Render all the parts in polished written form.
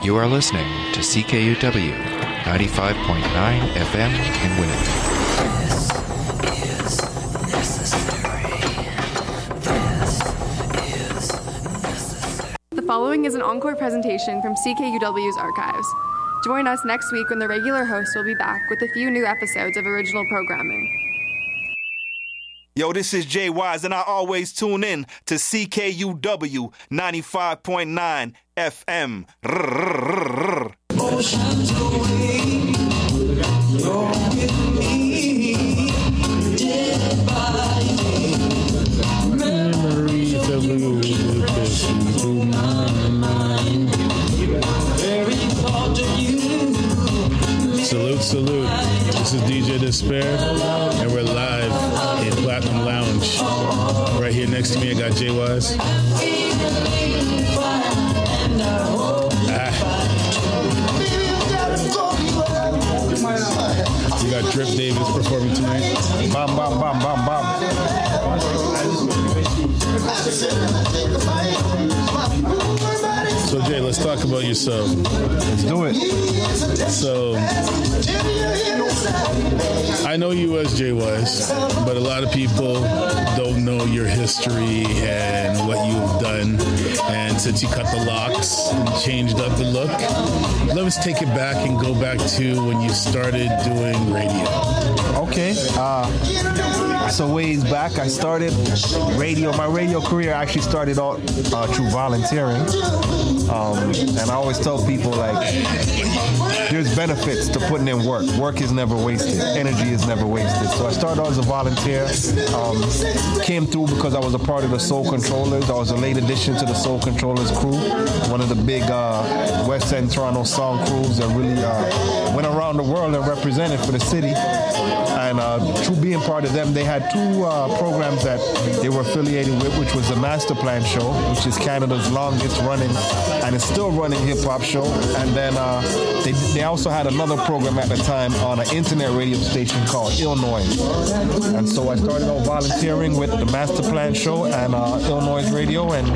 You are listening to CKUW 95.9 FM in Winnipeg. The following is an encore presentation from CKUW's archives. Join us next week when the regular host will be back with a few new episodes of original programming. Yo, this is Jay Wise, and I always tune in to CKUW 95.9 FM. Oceans away, you're with me, dead by day. Memories of you passing through my mind. Very thought of you. Salute, salute. This is DJ Despair, and we're live in Platinum Lounge. Right here next to me, I got Jay Wise. We got Drip Davis performing tonight. Bam, bam, bam, bam, bam. So Jay, let's talk about yourself. Let's do it. So, I know you as Jay Wise, but a lot of people don't know your history and what you've done. And since you cut the locks and changed up the look, let us take it back and go back to when you started doing radio. Okay. So ways back, I started radio. My radio career actually started out through volunteering. And I always tell people, like, there's benefits to putting in work. Work is never wasted. Energy is never wasted. So I started out as a volunteer. Came through because I was a part of the Soul Controllers. I was a late addition to the Soul Controllers crew, one of the big West End Toronto song crews that really went around the world and represented for the city. And through being part of them, they had two programs that they were affiliated with, which was the Master Plan Show, which is Canada's longest running and is still running hip-hop show. And then they also had another program at the time on an internet radio station called Illinois. And so I started out volunteering with the Master Plan Show and Illinois Radio, and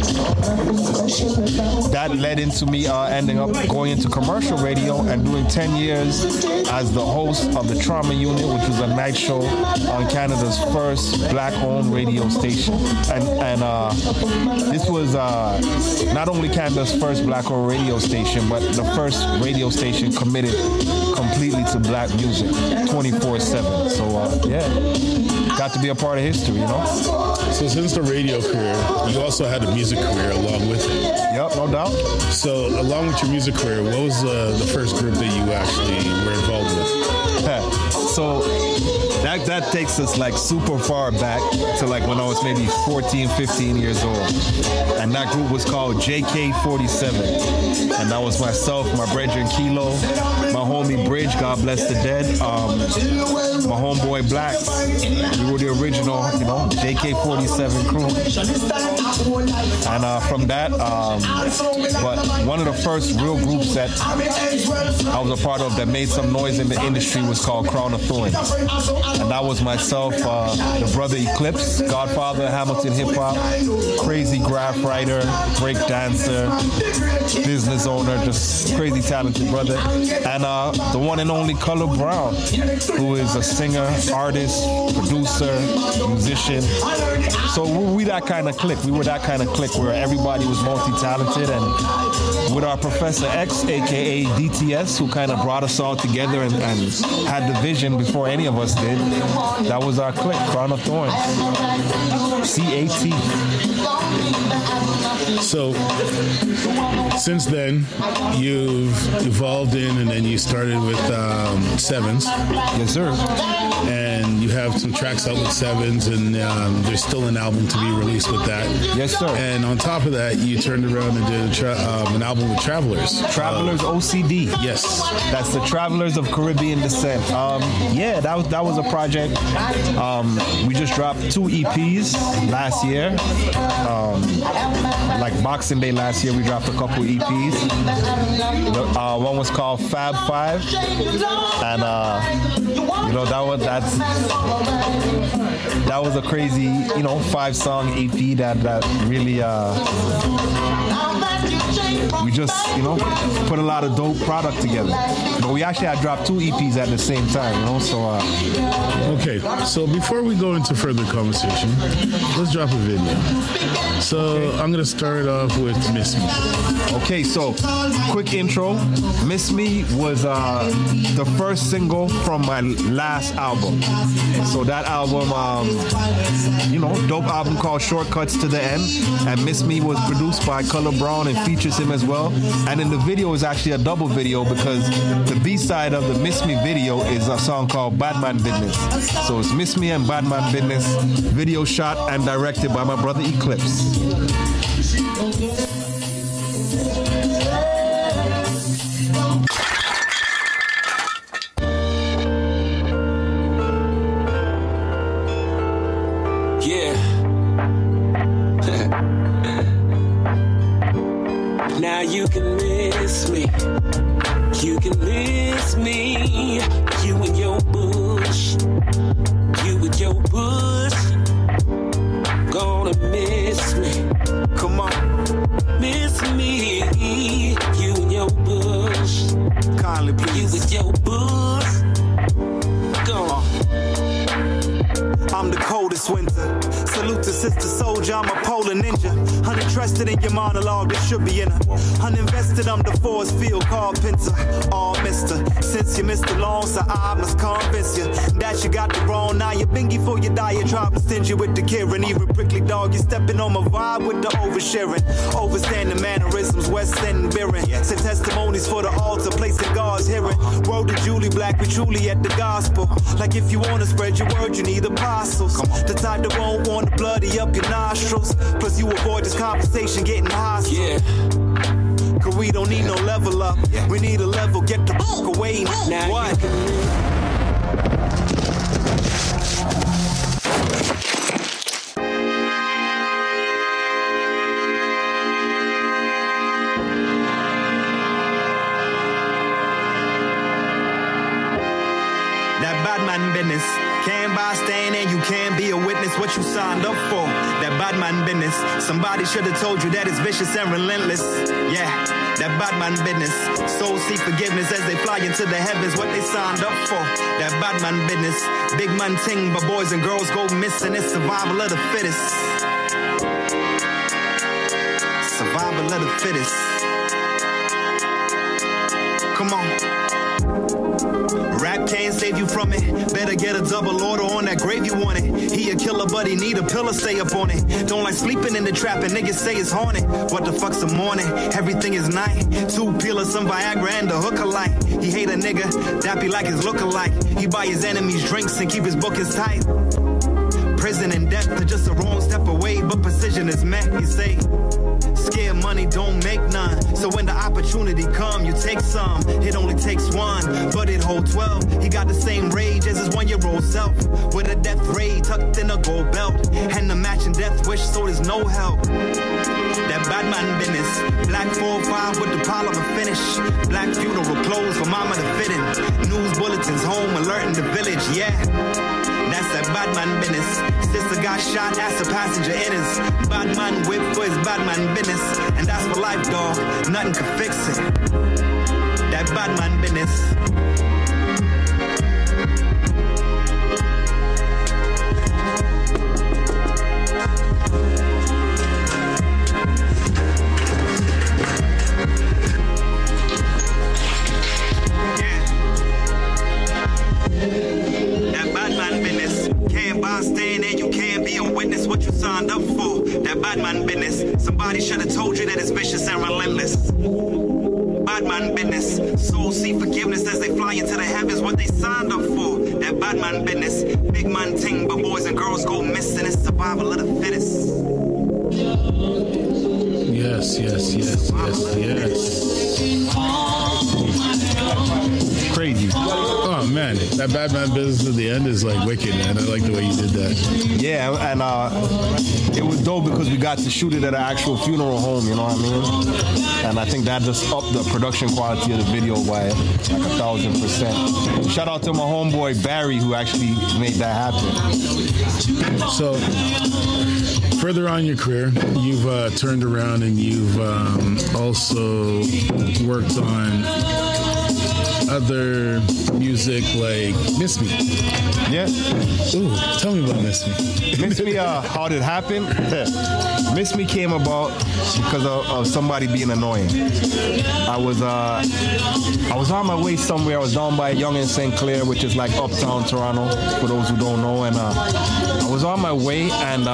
that led into me ending up going into commercial radio and doing 10 years as the host of the Trauma Unit, which was a night show on Canada's first black-owned radio station. And this was not only Canada's first black-owned radio station, but the first radio station committed completely to black music, 24/7. So, got to be a part of history, you know? So since the radio career, you also had a music career along with it. Yep, no doubt. So along with your music career, what was the first group that you actually were involved with? So that takes us like super far back to like when I was maybe 14, 15 years old. And that group was called JK47. And that was myself, my brethren Kilo, my homie Bridge, God bless the dead, my homeboy Black. We were the original, JK47 crew. And from that, but one of the first real groups that I was a part of that made some noise in the industry was called Crown of Thorns. And that was myself, the brother Eclipse, godfather of Hamilton hip hop, crazy graph writer, break dancer, business owner, just crazy talented brother. And the one and only Color Brown, who is a singer, artist, producer, musician. So we that kind of clique. We were that kind of clique where everybody was multi-talented, and with our Professor X, aka DTS, who kind of brought us all together and had the vision before any of us did. That was our clique, Crown of Thorns. CAT. So, since then, you've evolved in, and then you started with Sevens. Yes, sir. And you have some tracks out with Sevens, and there's still an album to be released with that. Yes, sir. And on top of that, you turned around and did an album with Travelers. Travelers OCD. Yes. That's the Travelers of Caribbean Descent. That was a project. We just dropped 2 EPs last year. like Boxing Day last year, we dropped a couple EPs. One was called Fab Five, and that was a crazy 5-song EP that really we just put a lot of dope product together. But we actually had dropped 2 EPs at the same time, Okay, so before we go into further conversation, let's drop a video. So I'm gonna start off with Miss Me. Okay, so quick intro. Miss Me was the first single from my last album. So that album, dope album called Shortcuts to the End. And Miss Me was produced by Color Brown and features him as well. And in the video is actually a double video because the B-side of the Miss Me video is a song called Bad Man Business. So it's Miss Me and Bad Man Business, video shot and directed by my brother Eclipse. Now you can miss me. You can miss me. You and your bush. You with your bush. Gonna miss me. Come on. Miss me. You and your bush. Kindly please. You with your bush. Go on. I'm the coldest winter. Salute to Sister Soldier, I'm a polar ninja. Uninterested in your monologue, that should be in her. Uninvested, I'm the force field carpenter. Oh, mister, since you missed the long, so I must convince you that you got the wrong. Now you're bingy for your diatribe, and stingy with the Kieran. Even prickly dog, you're stepping on my vibe with the oversharing. Overstanding mannerisms, West End bearing. Send testimonies for the altar, placing God's hearing. Word to Julie Black, we truly at the gospel. Like if you wanna spread your word, you need apostles. The type that won't want to bloody up your nostrils. Plus you avoid this conversation getting hostile. Yeah. Cause we don't need no level up. We need a level, get the fuck away. Now what? That bad man business. Can't buy stand and you can't be a witness what you signed up for. That bad man business. Somebody should have told you that it's vicious and relentless. Yeah, that bad man business. Souls seek forgiveness as they fly into the heavens. What they signed up for. That bad man business. Big man ting, but boys and girls go missing. It's survival of the fittest. Survival of the fittest. Come on. Rap can't save you from it. Better get a double order on that grave you want it. He a killer, but he need a pillar, stay up on it. Don't like sleeping in the trap and niggas say it's haunted. What the fuck's the morning? Everything is night. 2 pillars, some Viagra and a hooker light. He hate a nigga, that be like his lookalike. He buy his enemies drinks and keep his bookings tight. Prison and death are just a wrong step away, but precision is met, you say. Scared money don't make none. So when the opportunity come, you take some. It only takes one, but it hold 12. He got the same rage as his 1-year-old self. With a death ray tucked in a gold belt. And the matching death wish, so there's no help. That bad man business. Black 4-5 with the parliament finish. Black funeral clothes for mama to fit in. News bulletins home alerting the village, yeah. That's that bad man business. Sister got shot, asked the passenger in his. Bad man whip for his bad man business. And that's for life, dog. Nothing can fix it. That bad man business. Stand and you can't be a witness what you signed up for. That bad man business. Somebody should have told you that it's vicious and relentless. Bad man business. Souls seek forgiveness as they fly into the heavens. What they signed up for. That bad man business. Big man ting, but boys and girls go missing. It's survival of the fittest. Yes. Crazy. man, that Bad Man Business at the end is like wicked, man. I like the way you did that. Yeah, and it was dope because we got to shoot it at an actual funeral home, you know what I mean? And I think that just upped the production quality of the video by like 1,000%. Shout out to my homeboy Barry who actually made that happen. So, further on in your career, you've turned around and you've also worked on other music like Miss Me. Yeah. Ooh, tell me about Miss Me. Miss Me, how did it happen? Miss Me came about because of somebody being annoying. I was on my way somewhere. I was down by Yonge and St. Clair, which is like uptown Toronto, for those who don't know. And I was on my way, and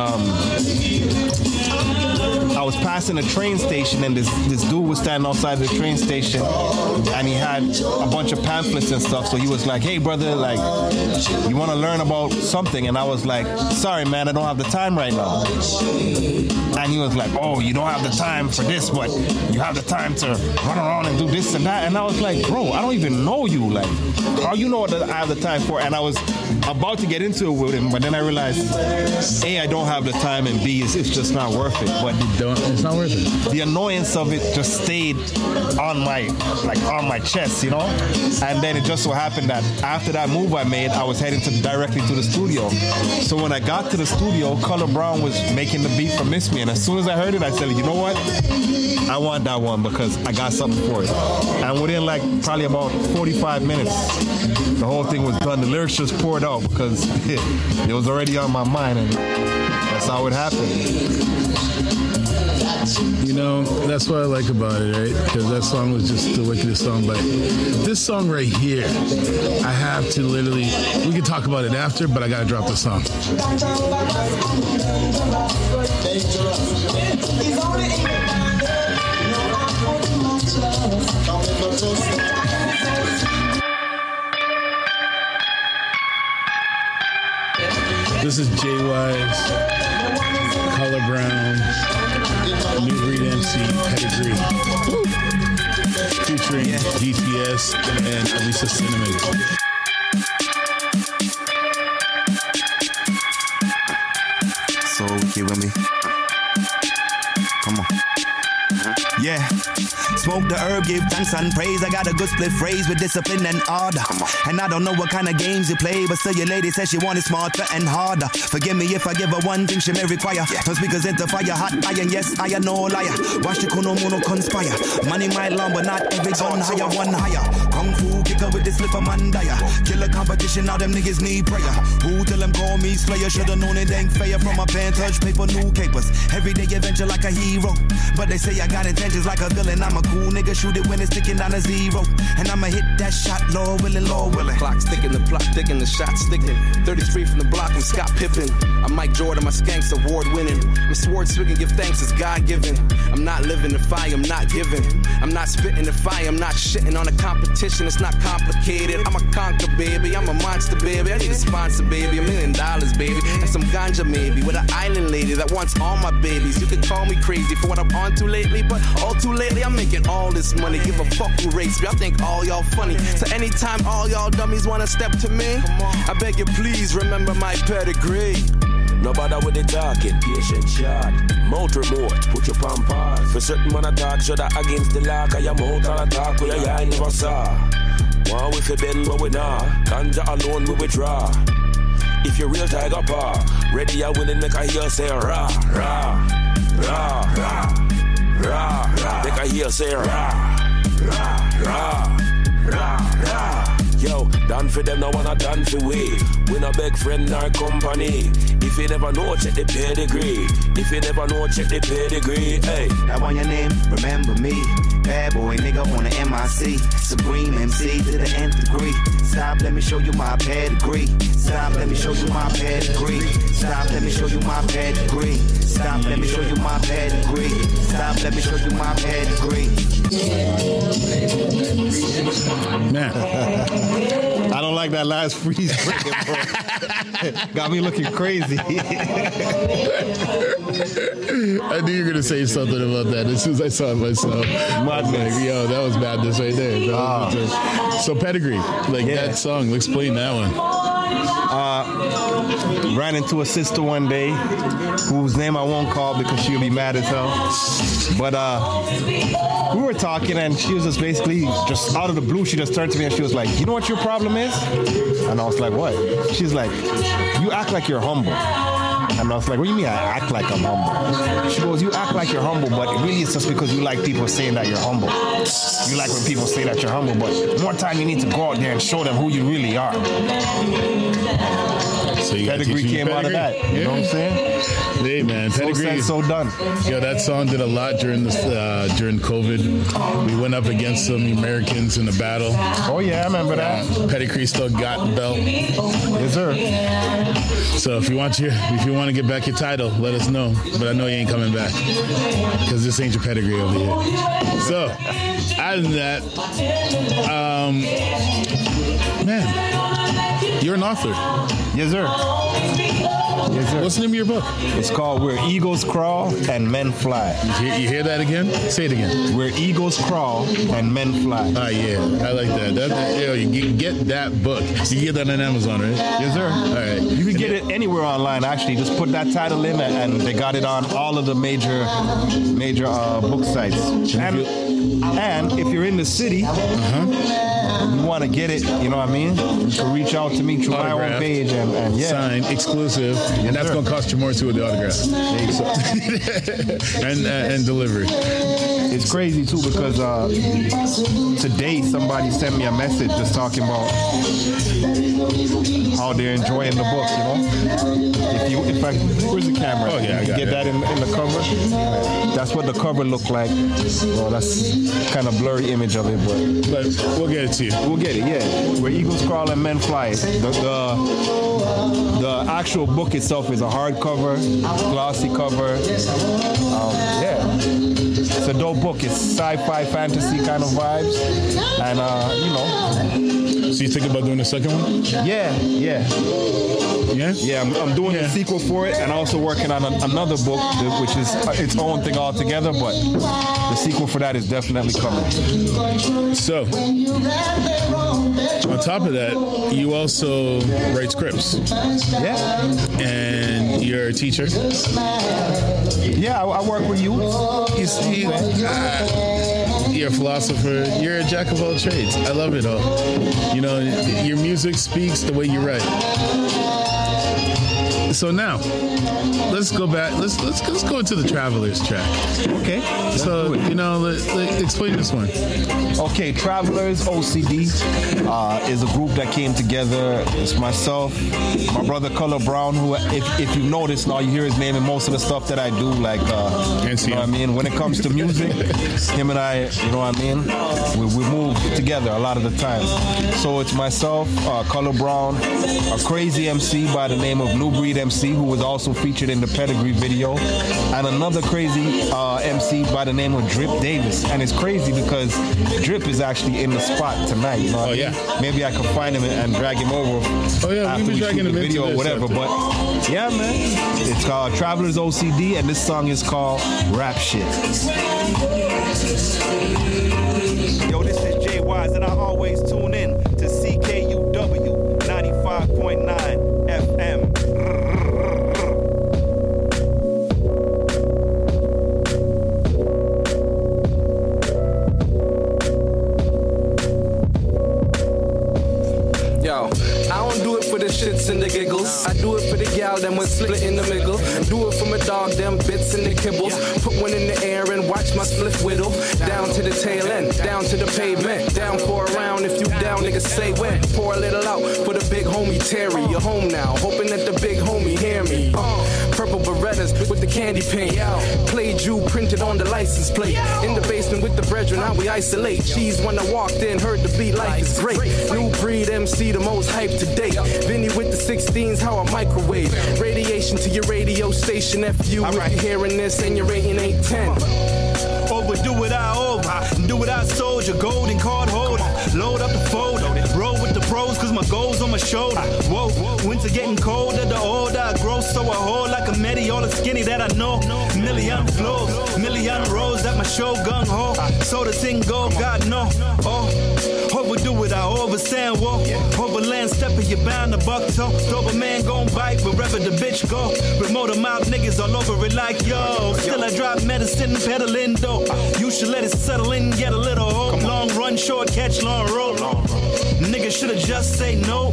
I was passing a train station, and this dude was standing outside the train station, and he had a bunch of pamphlets and stuff. So he was like, "Hey, brother, like, you want to learn about something?" And I was like, "Sorry, man, I don't have the time right now." And he was like, "Oh, you don't have the time for this, but you have the time to run around and do this and that." And I was like, "Bro, I don't even know you. Like, how you know what I have the time for?" And I was about to get into it with him, but then I realized, A, I don't have the time, and B, it's just not worth it. But it's not worth it. The annoyance of it just stayed on my chest, you know? And then it just so happened that after that move I made, I was heading directly to the studio. So when I got to the studio, Color Brown was making the beat for Miss Me, and as soon as I heard it, I said, "You know what? I want that one because I got something for it." And within like probably about 45 minutes, the whole thing was done. The lyrics just poured out because it was already on my mind, and that's how it happened. You know, that's what I like about it, right? Because that song was just the wickedest song. But this song right here, I have to literally, we can talk about it after, but I got to drop the song. This is J-Wise, Color Brown, New Breed MC, Pedigree, featuring DTS and Elisa Cinnamon. So you with me? Come on. Yeah. Smoke the herb, give thanks and praise. I got a good split phrase with discipline and order. And I don't know what kind of games you play, but still your lady says she want it smarter and harder. Forgive me if I give her one thing she may require. Those speakers into fire, hot iron, yes, I am no liar. Watch the Kuno Mono conspire. Money might long, but not every gun higher, one higher. Kung Fu kicker with the slipper mandaya. Killer competition, now them niggas need prayer. Who tell them call me slayer? Should've known it ain't fair. From my pen, touch paper, new capers. Everyday adventure like a hero. But they say I got intentions like a villain. I'm a cool nigga, shoot it when it's ticking down to zero. And I'ma hit that shot, Lord willing, Lord willing. Clock sticking, the plot sticking, the shot sticking. 33 from the block, I'm Scott Pippen. I'm Mike Jordan, my skanks award winning. I'm sword swinging, give thanks, it's God given. I'm not living the fire, I'm not giving. I'm not spitting the fire, I'm not shitting on the competition. It's not complicated. I'm a conquer, baby. I'm a monster, baby. I need a sponsor, baby. $1 million, baby. And some ganja, maybe. With an island lady that wants all my babies. You could call me crazy for what I'm on to lately, but all too lately, I'm making all this money. Give a fuck who rates me. I think all y'all funny. So anytime all y'all dummies wanna step to me, I beg you please remember my pedigree. No bother with the talking, patient shot. Mouth remote, put your palm pause. For certain man attack, should I against the law. Cause your mouth all attack, where your eye never saw. One with a bend, but we nah. Ganja alone, we withdraw. If you're real tiger paw, ready or willing, make I hear say rah, rah, rah, rah, rah, rah. Make I hear say rah, rah, rah, rah, rah. Yo, done for them, no one a done for we. We no beg friend nor company. If you never know, check the pedigree. If you never know, check the pedigree. Hey, that one your name, remember me. Bad boy nigga on the MIC. Supreme MC to the nth degree. Stop, let me show you my pedigree. Stop, let me show you my pedigree. Stop, let me show you my pedigree. Stop, let me show you my pedigree. Stop, let me show you my pedigree. Man. I don't like that last freeze break, bro. Got me looking crazy. I knew you were going to say something about that as soon as I saw it myself. I was like, yo, that was madness right there. So Pedigree, that song, explain that one. Ran into a sister one day whose name I won't call because she'll be mad as hell. But we were talking and she was just basically just out of the blue. She just turned to me and she was like, you know what your problem is? And I was like, what? She's like, you act like you're humble. And I was like, what do you mean I act like I'm humble? She goes, you act like you're humble, but really it's just because you like people saying that you're humble. You like when people say that you're humble, but more time you need to go out there and show them who you really are. So Pedigree came out of that. You know what I'm saying? Hey, man. Pedigree. So done. Yo, that song did a lot during COVID. We went up against some Americans in the battle. Oh, yeah, I remember that. Pedigree still got the belt. Yes, sir. So if you want to get back your title, let us know. But I know you ain't coming back because this ain't your pedigree over here. So, other than that, man, you're an author. Yes, sir. Yes, sir. What's the name of your book? It's called Where Eagles Crawl and Men Fly. You hear that again? Say it again. Where Eagles Crawl and Men Fly. Ah, yeah. I like that. You can get that book. You can get that on Amazon, right? Yes, sir. All right. You can get it anywhere online, actually. Just put that title in and they got it on all of the major book sites. And if you're in the city, you want to get it, you know what I mean? You can reach out to me through my own page and yeah. Signed, exclusive, and that's going to cost you more too with the autograph. and delivery. It's crazy too because today somebody sent me a message just talking about how they're enjoying the book, you know? Where's the camera? Oh yeah, I got get that in the cover. That's what the cover looked like. Well, that's kind of blurry image of it, but we'll get it to you. We'll get it, yeah. Where Eagles Crawl and Men Fly. The actual book itself is a hardcover, glossy cover. Yeah. It's a dope book. It's sci-fi, fantasy kind of vibes. And, you know. So you think about doing the second one? Yeah. Yeah? Yeah, I'm doing a sequel for it and also working on another book, which is its own thing altogether, but the sequel for that is definitely coming. So, on top of that, you also write scripts. Yeah. And you're a teacher. Yeah, I work with youth. You're a philosopher. You're a jack of all trades. I love it all. You know, your music speaks the way you write. So now, let's go back. Let's go into the Travelers track. Okay. So explain this one. Okay, Travelers OCD is a group that came together. It's myself, my brother Color Brown, who, if you notice now, you hear his name in most of the stuff that I do. Like, you know what I mean. When it comes to music, him and I, you know what I mean. We move together a lot of the time. So it's myself, Color Brown, a crazy MC by the name of New Breed MC, who was also featured in the Pedigree video, and another crazy MC by the name of Drip Davis. And it's crazy because Drip is actually in the spot tonight. You know maybe I can find him and drag him over after we shoot the video or whatever. But yeah, man, it's called Travelers OCD, and this song is called Rap Shit. Yo, this is Jay Wise, and I always tune in to CKUW 95.9 FM. Shits and the giggles. I do it for the gal, then we're split in the middle. Do it for my dog, them bits and the kibbles. Put one in the air and watch my spliff whittle. Down to the tail end, down to the pavement. Down for a round, if you down, niggas say when. Pour a little out for the big homie Terry. You're home now, hoping that the big homie hear me. Purple Berettas with the candy paint. Played you printed on the license plate. In the basement with the brethren, now we isolate. Cheese when I walked in, heard the beat, life is great. New Breed MC, the most hyped to date. Vinny with the 16s, how I microwave. Radiation to your radio station. F you if you're hearing this and your rating ain't 10. Overdo it, I over. Do it, I sold your golden card holder. Load up the folder. Roll with the pros, cause my goals on my shoulder. Whoa, winter getting colder the older I grow, so I hold like a Medi, all the skinny that I know. Million flows, million rows that my show gung ho. So the thing go, God no. Oh, overdo it, I overstand, whoa. Overland stepping, you bound to buck toe. Doberman gon' bite wherever the bitch go. Remote mob niggas all over it like yo. Still I drop medicine, peddling dope. You should let it settle in, get a little hope. Long run, short catch, long roll. Niggas should've just say no.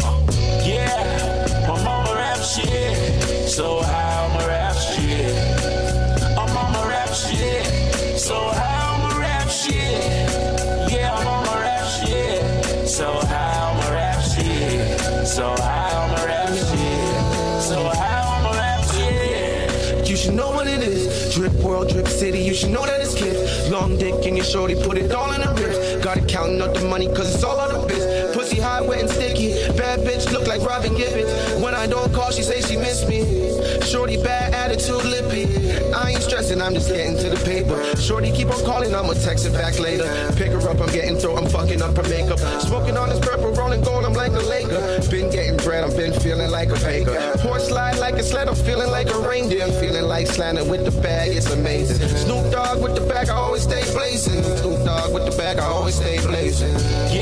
Yeah, I'm on my rap shit. So how I'm a rap shit. I'm on my rap shit. So how I'm a rap shit. Yeah, I'm on my rap shit. So how I'm a rap shit. So how I'm a rap shit. So how I'm a rap shit. You should know what it is. Drip world, drip city, you should know that it's kid. Long dick in your shorty, put it all in the wrist. Got it counting up the money, cause it's all on the biz. Pussy hot, wet and sticky. Bad bitch, look like Robin Gibbons. When I don't call, she say she miss me. Shorty bad attitude, lippy. I ain't stressing, I'm just getting to the paper. Shorty keep on calling, I'ma text it back later. Pick her up, I'm getting through, I'm fucking up her makeup. Smoking on this purple, rolling gold, I'm like a Laker. Been getting bread, I've been feeling like a baker. Horse slide like a sled, I'm feeling like a reindeer. I'm feeling like Slanter with the bag, it's amazing. Snoop Dogg with the bag, I always stay blazing. Snoop Dogg with the bag, I always stay blazing.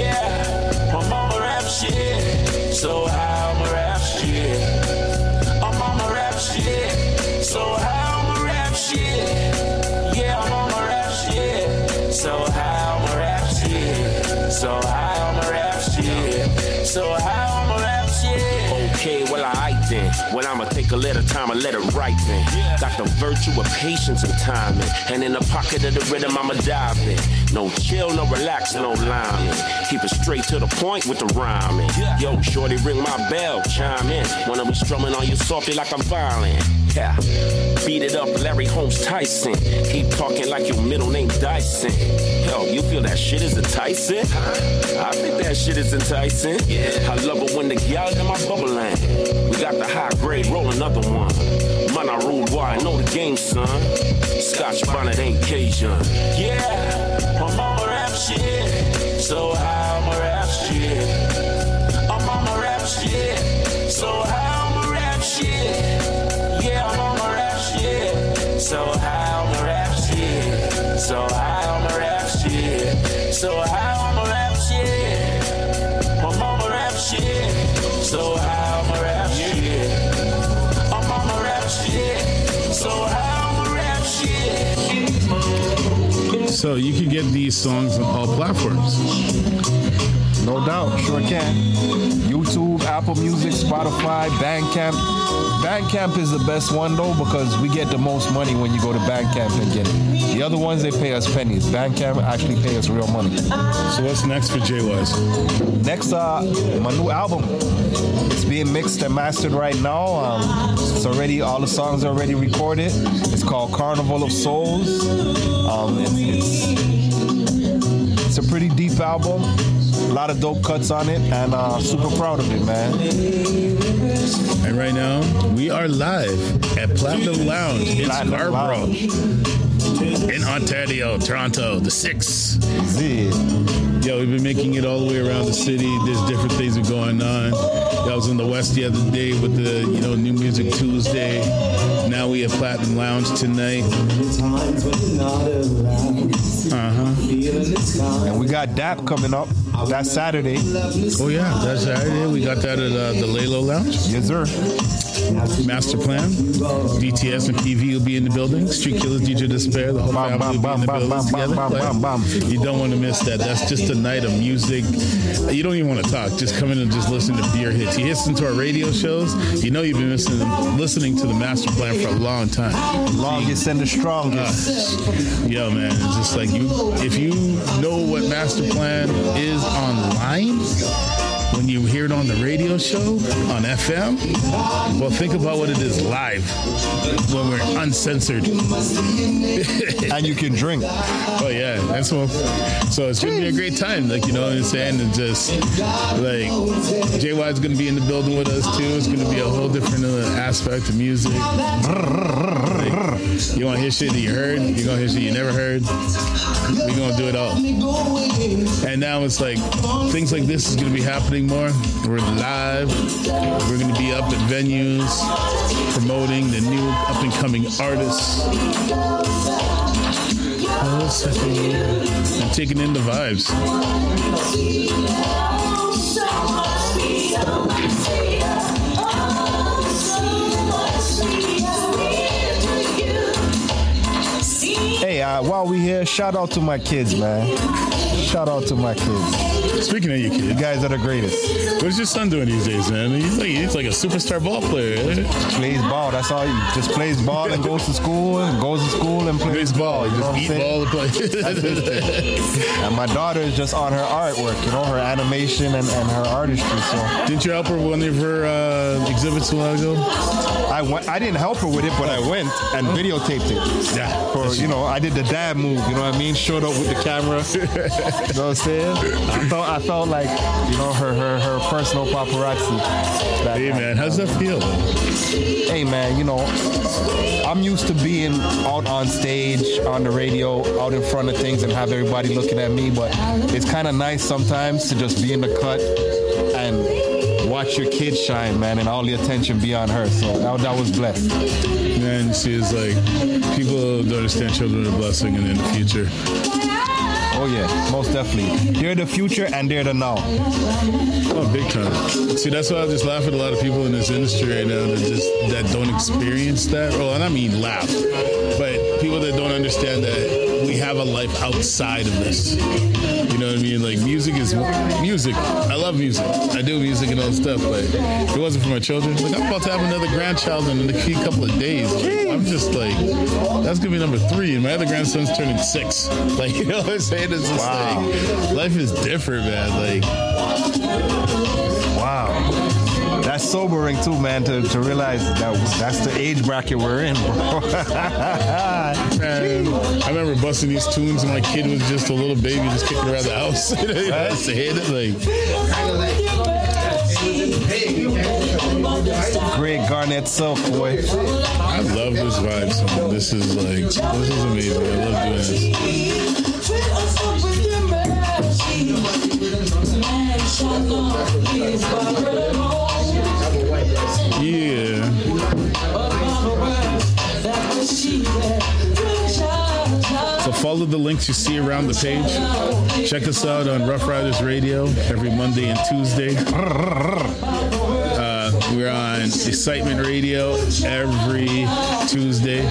Yeah, I'm on my rap shit. So how I'm a rap shit. I'm on my rap shit. So how I'm a rap shit. Yeah, I'm on my rap shit. So how I'm a rap shit. So how I'm a rap shit. So how I'm a rap shit. Okay, well I then. Well I'ma take a little time and let it right then. Got the virtue of patience and timing. And in the pocket of the rhythm I'ma dive in. No chill, no relax, no liming. Keep it straight to the point with the rhyming. Yo, shorty, ring my bell, chime in. Wanna be strumming on you softly like I'm violent. Yeah, beat it up, Larry Holmes Tyson. Keep talking like your middle name Dyson. Hell, you feel that shit is enticing? I think that shit is enticing. I love it when the gal in my bubble land. We got the high grade, roll another one. Man, I rule why I know the game, son. Scotch bonnet ain't Cajun. Yeah, I'm on my rap shit. So how I'm a rap shit. I'm on my rap shit. So how I'm a rap shit. Yeah, I'm on my rap shit. So how I'm a rap shit. So how I'm a rap shit. So how I'm a rap shit. I'm on my rap shit. So how I'm a rap shit. I'm on my rap shit. So how I'm a rap shit. So you can get these songs on all platforms. No doubt, sure can. YouTube, Apple Music, Spotify, Bandcamp. Bandcamp is the best one though because we get the most money when you go to Bandcamp and get it. The other ones, they pay us pennies. Bandcamp actually pay us real money. So what's next for J-Wise? Next, my new album. It's being mixed and mastered right now. It's already, all the songs are already recorded. It's called Carnival of Souls. It's a pretty deep album. A lot of dope cuts on it, and super proud of it, man. And right now, we are live at Platinum Lounge in Scarborough, in Ontario, Toronto, the 6th. Yo, we've been making it all the way around the city. There's different things going on. I was in the West the other day with the, New Music Tuesday. Now we have Platinum Lounge tonight. And we got DAP coming up. That's Saturday. Oh, yeah. That's Saturday. We got that at the Lalo Lounge. Yes, sir. Master Plan. DTS and PV will be in the building. Street Killers, DJ Despair. The whole family will be in the building together. You don't want to miss that. That's just a night of music. You don't even want to talk. Just come in and just listen to beer hits. You listen to our radio shows. You know you've been listening to the Master Plan for a long time. Longest and the strongest. Yo, man. It's just like if you know what Master Plan is online, when you hear it on the radio show, on FM, well, think about what it is live when we're uncensored. And And you can drink. Oh yeah, that's what. So it's gonna be a great time, like, you know what I'm saying, and just like JY's gonna be in the building with us too. It's gonna be a whole different aspect of music. Like, you wanna hear shit that you heard, you're gonna hear shit you never heard. We're gonna do it all. And now it's like things like this is gonna be happening more. We're live. We're gonna be up at venues promoting the new up and coming artists. And taking in the vibes. Hey, while we here, shout out to my kids, man. Shout out to my kids. Speaking of your kids, you guys are the greatest. What's your son doing these days, man? He's like a superstar ball player. Plays ball. That's all. He just plays ball and goes to school and plays ball. He just eat ball and play. And my daughter is just on her artwork, you know, her animation and her artistry. So didn't you help her with one of her exhibits a while ago? I didn't help her with it, but I went and videotaped it. Yeah. For, you know, I did the dab move, you know what I mean? Showed up with the camera. You know what I'm saying? I felt like, you know, her personal paparazzi. Hey, man, how's that feel? Hey, man, you know, I'm used to being out on stage, on the radio, out in front of things and have everybody looking at me, but it's kind of nice sometimes to just be in the cut and watch your kid shine, man, and all the attention be on her. So that was blessed. Man, see, it's like people don't understand children are a blessing and in the future. Oh yeah, most definitely. They're the future and they're the now. Oh, big time. See, that's why I just laugh at a lot of people in this industry right now that don't experience that. Oh, and I mean laugh, but people that don't understand that we have a life outside of this. You know what I mean? Like, music is music. I love music. I do music and all that stuff, but if it wasn't for my children, like, I'm about to have another grandchild in a couple of days. Like, I'm just like, that's gonna be number 3, and my other grandson's turning 6. Like, you know what I'm saying? It's just like, life is different, man. Like, wow. That's sobering too, man, to realize that's the age bracket we're in, bro. Man, I remember busting these tunes when my kid was just a little baby, just kicking around the house. You know, I said it like. Great Garnet Silk, boy. I love this vibe, son. This is amazing. I love doing this. Yeah. So follow the links you see around the page. Check us out on Rough Riders Radio every Monday and Tuesday. We're on Excitement Radio every Tuesday.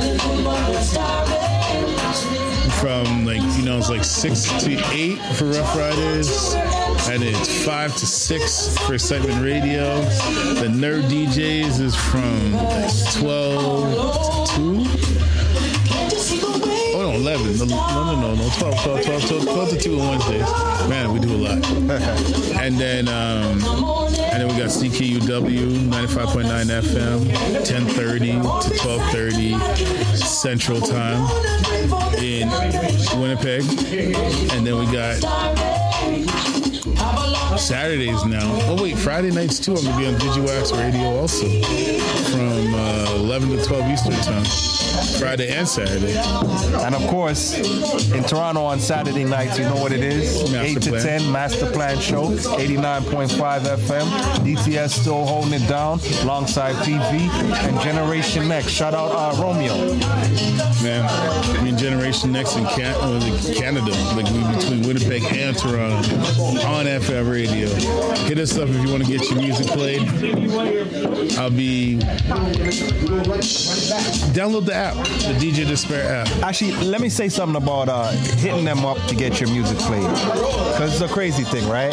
From it's like 6 to 8 for Rough Riders. And it's 5 to 6 for Excitement Radio. The Nerd DJs is from 12 to 2. Oh, no, 11. No, 12 to 2 on Wednesdays. Man, we do a lot. And then we got CKUW 95.9 FM, 10:30 to 12:30 Central Time in Winnipeg. And then we got Saturdays now. Oh wait, Friday nights too. I'm gonna be on DigiWax Radio also from 11 to 12 Eastern Time. Friday and Saturday. And of course, in Toronto on Saturday nights, you know what it is. 8 to 10, Master Plan Show, 89.5 FM. DTS still holding it down alongside PV and Generation Next. Shout out Romeo. Man, I mean Generation Next in Canada, like between Winnipeg and Toronto on FM radio. Hit us up if you want to get your music played. I'll be download the app, the DJ Despair app. Actually, let me say something about hitting them up to get your music played, because it's a crazy thing, right?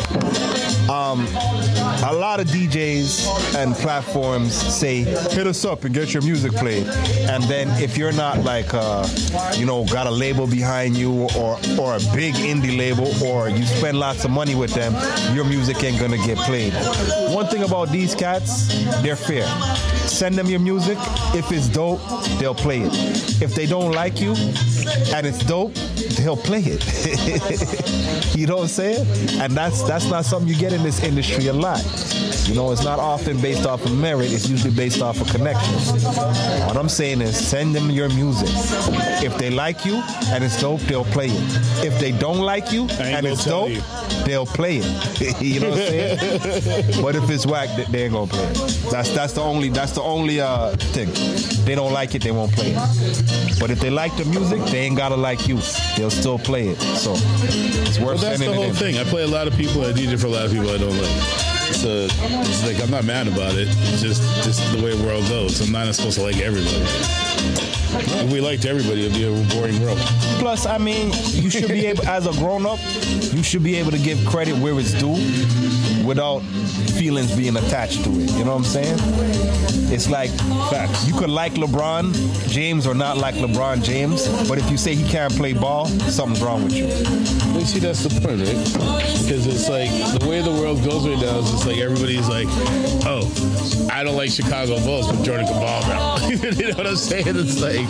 A lot of DJs and platforms say, hit us up and get your music played. And then if you're not like, got a label behind you or a big indie label, or you spend lots of money with with them, your music ain't gonna get played. One thing about these cats, they're fair. Send them your music. If it's dope, they'll play it. If they don't like you and it's dope, they'll play it. You know what I'm saying? And that's not something you get in this industry a lot. You know, it's not often based off of merit. It's usually based off of connections. What I'm saying is send them your music. If they like you and it's dope, they'll play it. If they don't like you and it's dope, they'll play it. You know what I'm saying? But if it's whack, they ain't gonna play it. That's the only thing. They don't like it, they won't play it. But if they like the music, they ain't gotta like you. They'll still play it. So it's worth sending it in. That's the whole thing. I play a lot of people. I DJ for a lot of people I don't like. So it's like I'm not mad about it. It's just the way the world goes. I'm not supposed to like everybody. If we liked everybody, it'd be a boring world. Plus, I mean, you should be able, as a grown-up, you should be able to give credit where it's due without feelings being attached to it. You know what I'm saying? It's like, facts. You could like LeBron James or not like LeBron James, but if you say he can't play ball, something's wrong with you. You see, that's the point, right? Because it's like, the way the world goes right now is it's like everybody's like, oh, I don't like Chicago Bulls, but Jordan can ball now. You know what I'm saying? It's like,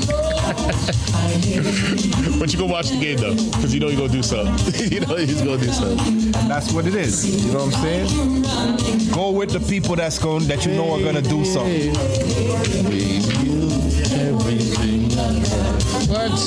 but you go watch the game though, because you know you're gonna do something. You know he's gonna do something. And that's what it is. You know what I'm saying? Go with the people that you know are gonna do something. Everything. What?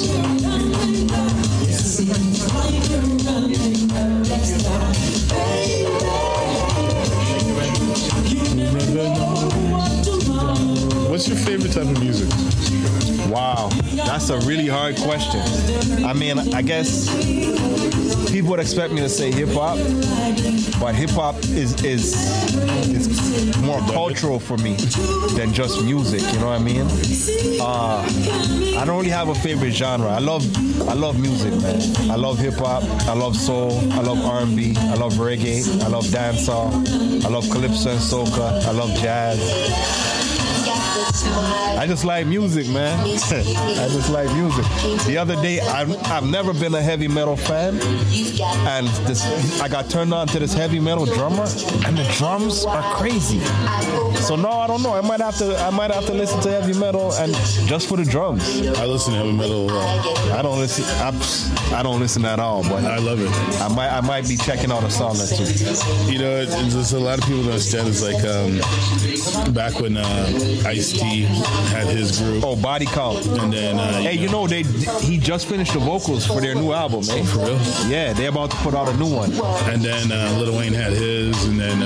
What's your favorite type of music? Wow, that's a really hard question. I mean, I guess people would expect me to say hip hop, but hip hop is more cultural for me than just music. You know what I mean? I don't really have a favorite genre. I love music, man. I love hip hop. I love soul. I love R&B. I love reggae. I love dancehall. I love calypso and soca. I love jazz. I just like music, man. I just like music. The other day, I've never been a heavy metal fan, and I got turned on to this heavy metal drummer, and the drums are crazy. So no, I don't know. I might have to listen to heavy metal, and just for the drums. I listen to heavy metal a lot. I don't listen at all, but I love it. I might be checking out a song or two. You know, there's a lot of people that understand. It's like back when Ice-T had his group. Oh, Body Count. And then he just finished the vocals for their new album, man. Oh, for real? Yeah, they're about to put out a new one. And then Lil Wayne had his, and then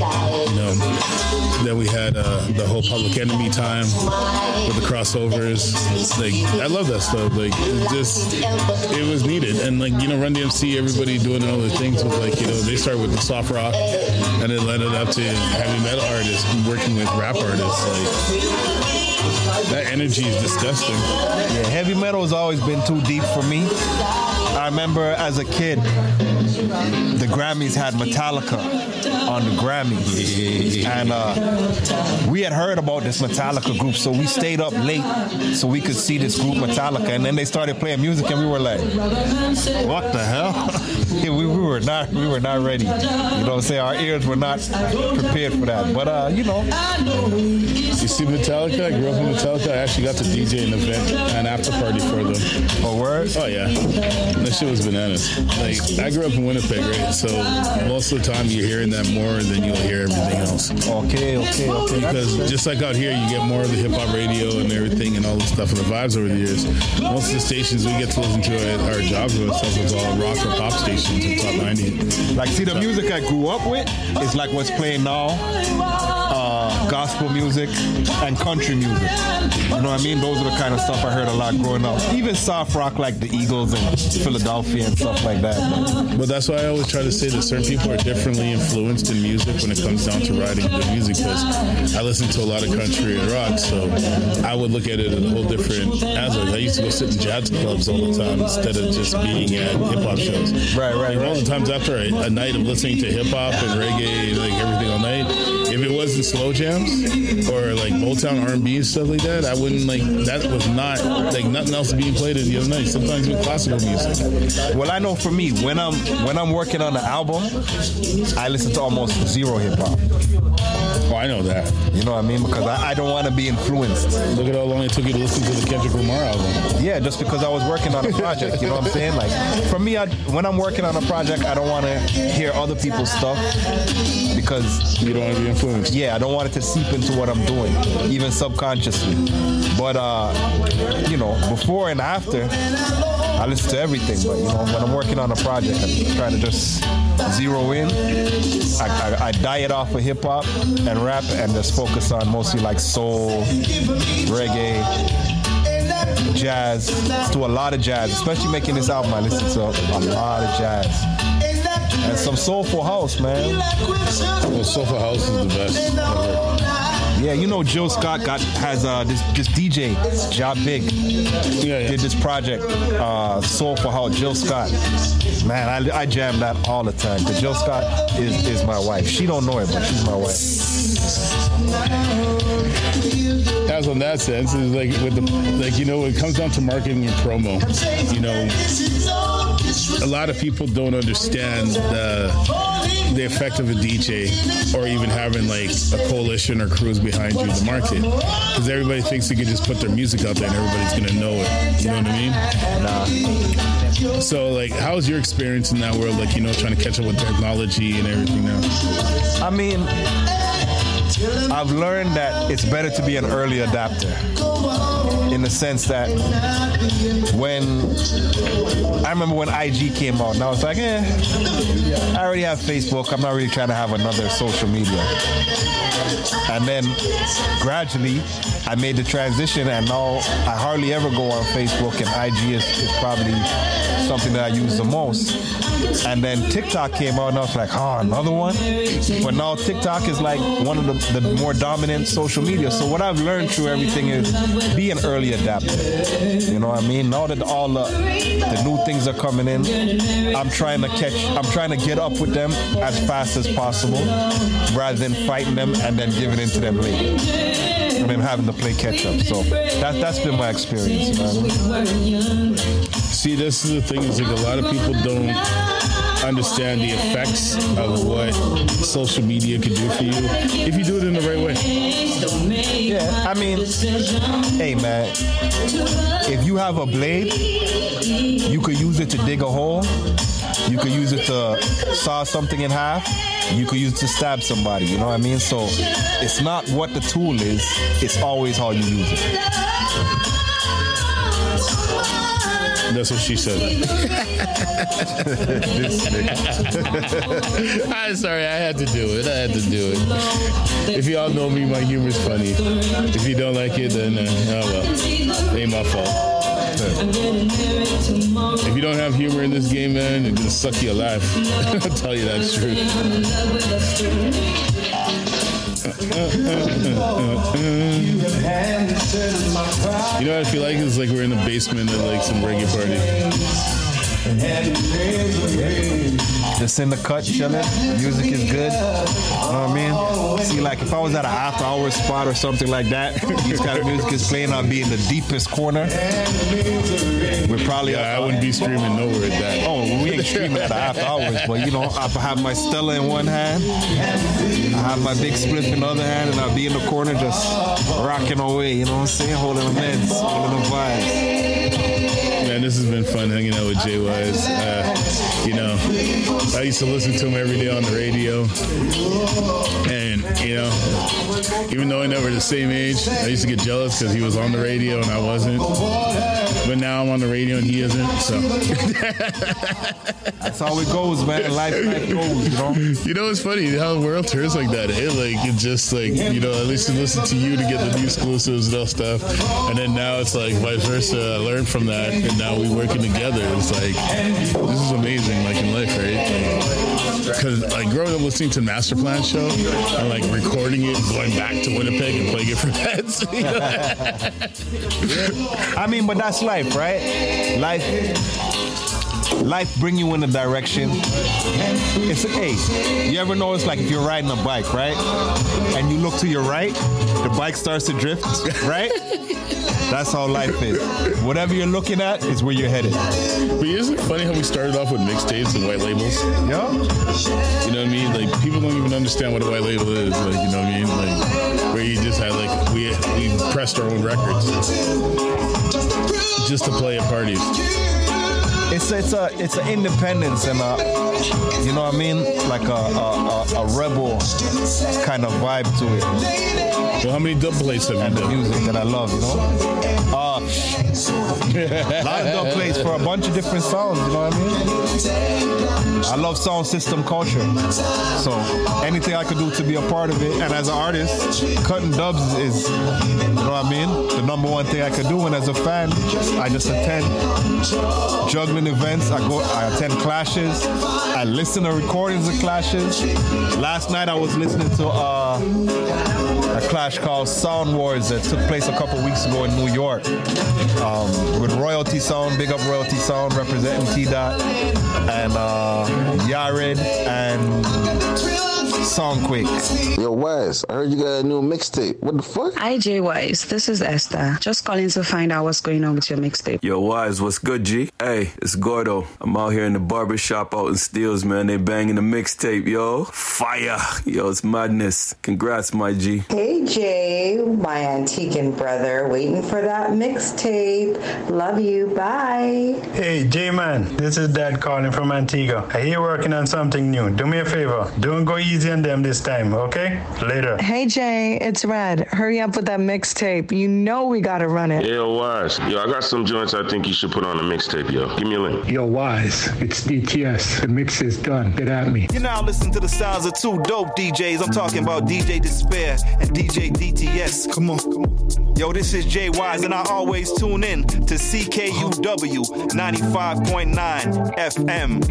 then we had the whole Public Enemy time with the crossovers. Like, I love that stuff. Like, it was needed. And like, you know, Run DMC, everybody doing all the things with, like, you know, they started with the soft rock, and it led it up to heavy metal artists working with rap artists. Like, that energy is disgusting. Yeah, heavy metal has always been too deep for me. I remember as a kid, the Grammys had Metallica on the Grammys. And we had heard about this Metallica group, so we stayed up late so we could see this group Metallica. And then they started playing music, and we were like, what the hell? we were not ready. You know what I'm saying? Our ears were not prepared for that. But, you know. You see Metallica? I grew up with Metallica. I actually got to DJ an event, an after party for them. Oh, word? Oh, yeah. That shit was bananas. Like, I grew up in Winnipeg, right? So most of the time you're hearing that more than you'll hear everything else. Okay. Because just like out here, you get more of the hip-hop radio and everything and all the stuff and the vibes over the years. Most of the stations we get to listen to at our jobs and stuff is all rock or pop stations and top 90. Like, see, the music I grew up with is like what's playing now. Gospel music and country music. You know what I mean? Those are the kind of stuff I heard a lot growing up. Even soft rock like the Eagles and Philadelphia and stuff like that. But that's why I always try to say that certain people are differently influenced in music when it comes down to writing the music, because I listen to a lot of country and rock, so I would look at it in a whole different aspect. I used to go sit in jazz clubs all the time instead of just being at hip-hop shows. Right. All the times after a night of listening to hip-hop and reggae, like everything all night, if it wasn't slow jams or like Motown R&B and stuff like that, I wouldn't like. That was not like nothing else being played the other night. Sometimes with classical music. Well, I know for me, when I'm working on an album, I listen to almost zero hip hop. Oh, I know that. You know what I mean? Because I don't want to be influenced. Look at how long it took you to listen to the Kendrick Lamar album. Yeah, just because I was working on a project. You know what I'm saying? Like for me, when I'm working on a project, I don't want to hear other people's stuff because you don't want to be influenced. Yeah, I don't want it to seep into what I'm doing, even subconsciously. But you know, before and after, I listen to everything. But you know, when I'm working on a project, I'm trying to just zero in. I diet off of hip hop and rap and just focus on mostly like soul, reggae, jazz. Let's do a lot of jazz, especially making this album. I listen to a lot of jazz and some soulful house, man. Well, soulful house is the best ever. Yeah, you know Jill Scott has this DJ, Job Big, did this project, Soulful House, Jill Scott. Man, I jam that all the time. Because Jill Scott is my wife. She don't know it, but she's my wife. As on that sense, is like with the you know, when it comes down to marketing and promo, you know, a lot of people don't understand the effect of a DJ or even having like a coalition or crews behind you to market, because everybody thinks they can just put their music out there and everybody's gonna know it. You know what I mean? Nah. So like, how's your experience in that world? Like, you know, trying to catch up with technology and everything now. I mean, I've learned that it's better to be an early adapter, in the sense that I remember when IG came out, and I was like, I already have Facebook. I'm not really trying to have another social media. And then gradually, I made the transition, and now I hardly ever go on Facebook, and IG is probably something that I use the most. And then TikTok came out, and I was like, another one? But now TikTok is like one of the more dominant social media. So what I've learned through everything is be an early adapter. You know what I mean? Now that all the new things are coming in, I'm trying to get up with them as fast as possible, rather than fighting them and then giving in to them late. And then having to play catch up. So that's been my experience, man. See, this is the thing, is like a lot of people don't understand the effects of what social media could do for you if you do it in the right way. Yeah, I mean, hey man, if you have a blade, you could use it to dig a hole, you could use it to saw something in half, you could use it to stab somebody, you know what I mean? So it's not what the tool is, it's always how you use it. That's what she said. I'm sorry, I had to do it. If y'all know me, my humor's funny. If you don't like it, then oh well, ain't my fault. If you don't have humor in this game, man, it's gonna suck you alive. I'll tell you that's true. You know what I feel like? It's like we're in the basement of like some reggae party. Just in the cut, chilling. Music is good. You know what I mean? See, like if I was at an after-hours spot or something like that, this kind of music is playing, I'd be in the deepest corner. We're probably. Yeah, I wouldn't be streaming nowhere at that. Oh, we ain't streaming at the after-hours, but you know, I have my Stella in one hand, I have my big split in the other hand, and I'll be in the corner just rocking away. You know what I'm saying? Holding the meds, holding the vibes. Man, this has been fun hanging out with Jay Wise. You know, I used to listen to him every day on the radio. And, you know, even though I never the same age, I used to get jealous because he was on the radio and I wasn't. But now I'm on the radio and he isn't, so. That's how it goes, man. Life goes, you know? You know, it's funny how the world turns like that, eh? Like, it's just like, you know, at least you listen to you to get the new exclusives and all stuff. And then now it's like vice versa. I learned from that, and now we're working together. It's like, this is amazing, like in life, right? Because like growing up listening to the Master Plan show and like recording it and going back to Winnipeg and playing it for Pets. You know? I mean, but that's life, right? Life life bring you in a direction. You ever notice, like, if you're riding a bike, right? And you look to your right, the bike starts to drift, right? That's how life is. Whatever you're looking at is where you're headed. But isn't it funny how we started off with mixtapes and white labels? Yeah. You know what I mean? Like, people don't even understand what a white label is. Like, you know what I mean? Like, where you just had, like, we pressed our own records just to play at parties. It's an independence and you know what I mean? Like a rebel kind of vibe to it. Well, how many dub plates have you done? And the music that I love, you know? A lot of dub plates for a bunch of different sounds, you know what I mean? I love sound system culture. So anything I could do to be a part of it, and as an artist, cutting dubs is, you know what I mean? The number one thing I could do, and as a fan, I just attend juggling events, I attend clashes, I listen to recordings of clashes. Last night I was listening to a clash called Sound Wars that took place a couple weeks ago in New York with Royalty Sound, big up Royalty Sound, representing T-Dot, and Yared and Soundquake. Yo, Wise, I heard you got a new mixtape. What the fuck? Hi, Jay Wise. This is Esther. Just calling to find out what's going on with your mixtape. Yo, Wise, what's good, G? Hey, it's Gordo. I'm out here in the barbershop out in Steels, man. They banging the mixtape, yo. Fire. Yo, it's madness. Congrats, my G. Hey, Jay, my Antiguan brother, waiting for that mixtape. Love you. Bye. Hey, J-Man, this is Dad calling from Antigua. I hear you're working on something new. Do me a favor. Don't go easy on them this time, okay? Later. Hey, Jay, it's Red. Hurry up with that mixtape. You know we gotta run it. Yo, Wise. Yo, I got some joints I think you should put on a mixtape, yo. Give me a link. Yo, Wise, it's DTS. The mix is done. Get at me. You now listen to the sounds of two dope DJs. I'm talking about DJ Despair and DJ DTS. Come on. Yo, this is Jay Wise, and I always tune in to CKUW 95.9 FM.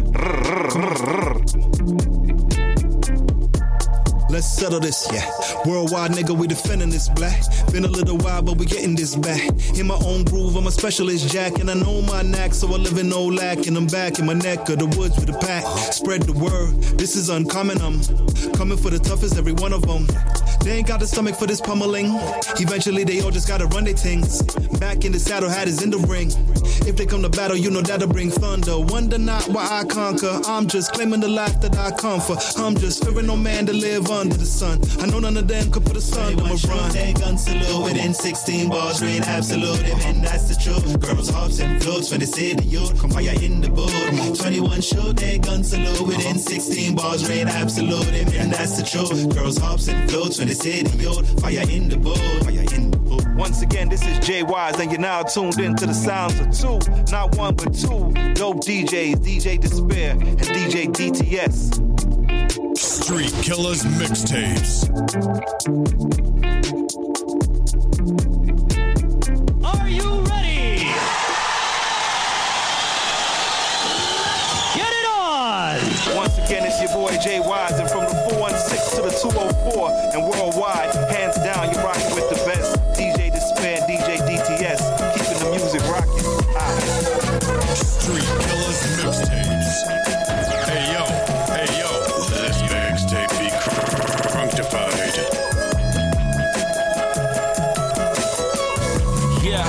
Let's settle this, yeah. Worldwide nigga, we defending this black. Been a little while, but we getting this back. In my own groove, I'm a specialist jack, and I know my knack, so I live in no lack. And I'm back in my neck of the woods with a pack. Spread the word, this is uncommon. I'm coming for the toughest, every one of them. They ain't got the stomach for this pummeling. Eventually, they all just gotta run their things. Back in the saddle, hat is in the ring. If they come to battle, you know that'll bring thunder. Wonder not why I conquer. I'm just claiming the life that I come for. I'm just fearing no man to live under the sun. I know none of them could put a sun on my run. They gun salute within 16 bars, rain absolute, and that's the truth. Girls hops and floats when they say the youth. Come fire in the boat. 21 shoot, they gun salute within 16 bars, rain absolute, and that's the truth. Girls hops and floats when they say the youth. Fire in the boat. Fire in the boat. Once again, this is Jay Wise, and you're now tuned into the sounds of two, not one but two dope DJs, DJ Despair and DJ DTS. Street Killers Mixtapes. Are you ready? Get it on! Once again, it's your boy Jay Wise, and from the 416 to the 204 and worldwide, hands down, you're rocking with the best. DJ Despair, DJ DTS, keeping the music rocking. Street Killers Mixtapes. Hey yo, this mixtape be crunctified. Yeah.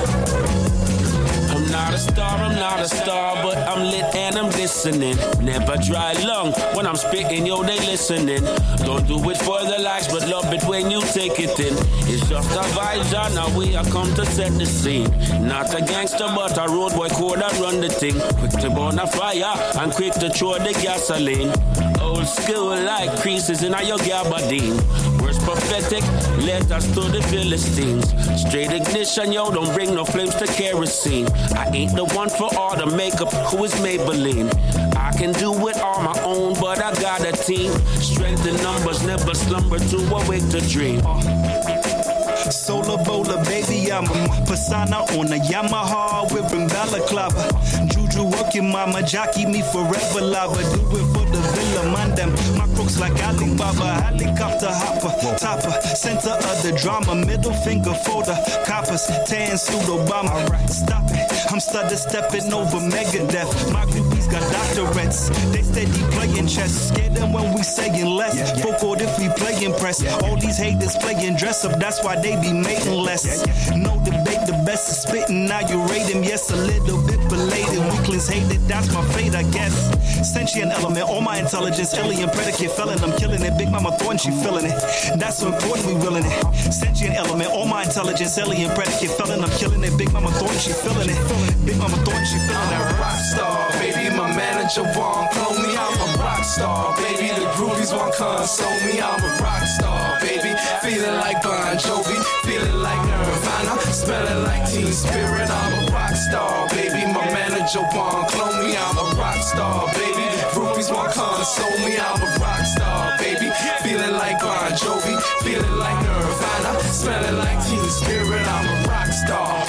I'm not a star, but I'm lit and I'm listening. Never dry long when I'm spitting, yo, they listening. Don't do it for the likes, but love it when you take it in. It's just a vibe, now we are come to set the scene. Not a gangster, but a road boy code that run the thing. Quick to burn a fire and quick to throw the gasoline. Old school like creases in your gabardine. Words prophetic, letters to the Philistines. Straight ignition, yo, don't bring no flames to kerosene. I ain't the one for all the makeup, who is Maybelline? I can do it on my own, but I got a team. Strength in numbers, never slumber to awake the dream. Solar bowler, baby, I'm a persona on a Yamaha with balaclava. Juju working, mama, jockey me forever lava. Do it for the villa, man, them. My crooks like Alibaba, helicopter hopper, topper, center of the drama, middle finger folder, coppers, tan suit Obama. Stop it, I'm started stepping over Megadeth. My groupies got doctorates, they steady playing chess. Scared them when we saying less. Folk out if we playing press. All these haters playing dress up, that's why they be making less. No debate, the best is spitting. Now you rate him, yes, a little bit belated. Weaklings hate it, that's my fate, I guess. Sentient element, all my intelligence, alien predicate, felon, I'm killing it. Big Mama Thornton, she feeling it. That's so important, we willing it. Sentient element, all my intelligence, alien predicate, felon, I'm killing it. Big Mama Thornton, she feeling it. Big Mama Thornton, she feeling it. I'm a rock star, baby, my manager won't clone me. I'm a rock star, baby, the groupies won't console me. I'm a rock star, baby, feeling like Bon Jovi, feeling like Nirvana, smelling like Teen Spirit. I'm a rock star, baby, my manager won't clone me. I'm a rock star, baby, groupies won't console me. I'm a rock star, baby, feeling like Bon Jovi, feeling like Nirvana, smelling like Teen Spirit. I'm a rock star.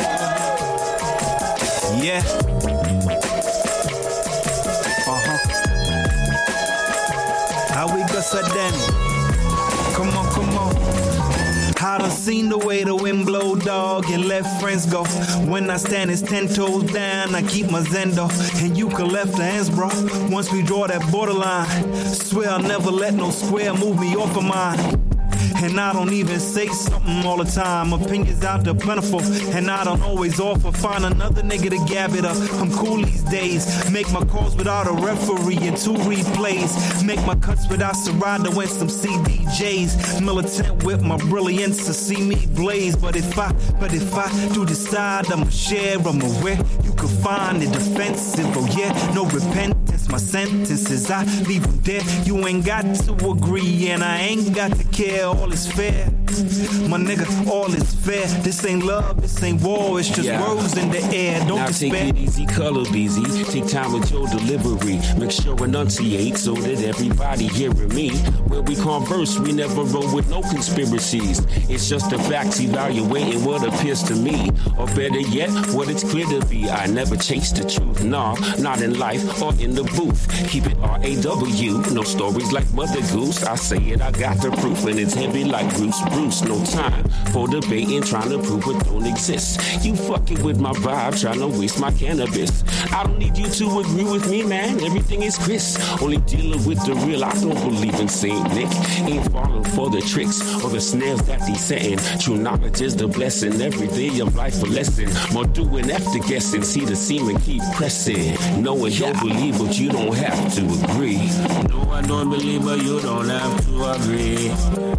Yeah. How we go so then? Come on, come on. I done seen the way the wind blow, dog, and let friends go. When I stand, it's 10 toes down, I keep my Zendo. And you can left hands, bro, once we draw that borderline. Swear I'll never let no square move me off of mine. And I don't even say something all the time. Opinions out there plentiful, and I don't always offer. Find another nigga to gab it up. I'm cool these days. Make my calls without a referee and 2 replays. Make my cuts without Serato and some CDJs. Militant with my brilliance to see me blaze. But if I do decide I'ma share, I'm aware you can find it offensive. Oh yeah, no repentance. My sentences, I leave them there. You ain't got to agree, and I ain't got to care. All is fair, my nigga, all is fair. This ain't love, this ain't war, it's just words in the air. Don't despair. Take it easy, color busy. Take time with your delivery. Make sure enunciate so that everybody hearing me. When we converse, we never roll with no conspiracies. It's just the facts evaluating what appears to me. Or better yet, what it's clear to be. I never chase the truth, nah, not in life or in the booth. Keep it R-A-W, no stories like Mother Goose. I say it, I got the proof, and it's heavy like Bruce. No time for debating, trying to prove it don't exist. You fucking with my vibe, trying to waste my cannabis. I don't need you to agree with me, man. Everything is Chris. Only dealing with the real. I don't believe in Saint Nick. Ain't falling for the tricks or the snares that he's setting. True knowledge is the blessing. Every day of life a lesson. More doing after guessing. See the semen keep pressing. Knowing you'll believe, but you don't have to agree. No, I don't believe, but you don't have to agree.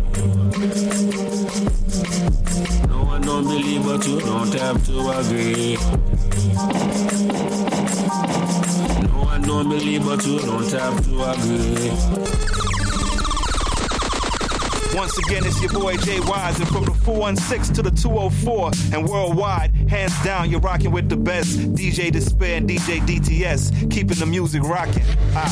No, I don't believe, but you don't have to agree. No, I don't believe, but you don't have to agree. Once again, it's your boy Jay Wise, and from the 416 to the 204 and worldwide, hands down, you're rocking with the best. DJ Despair and DJ DTS, keeping the music rocking.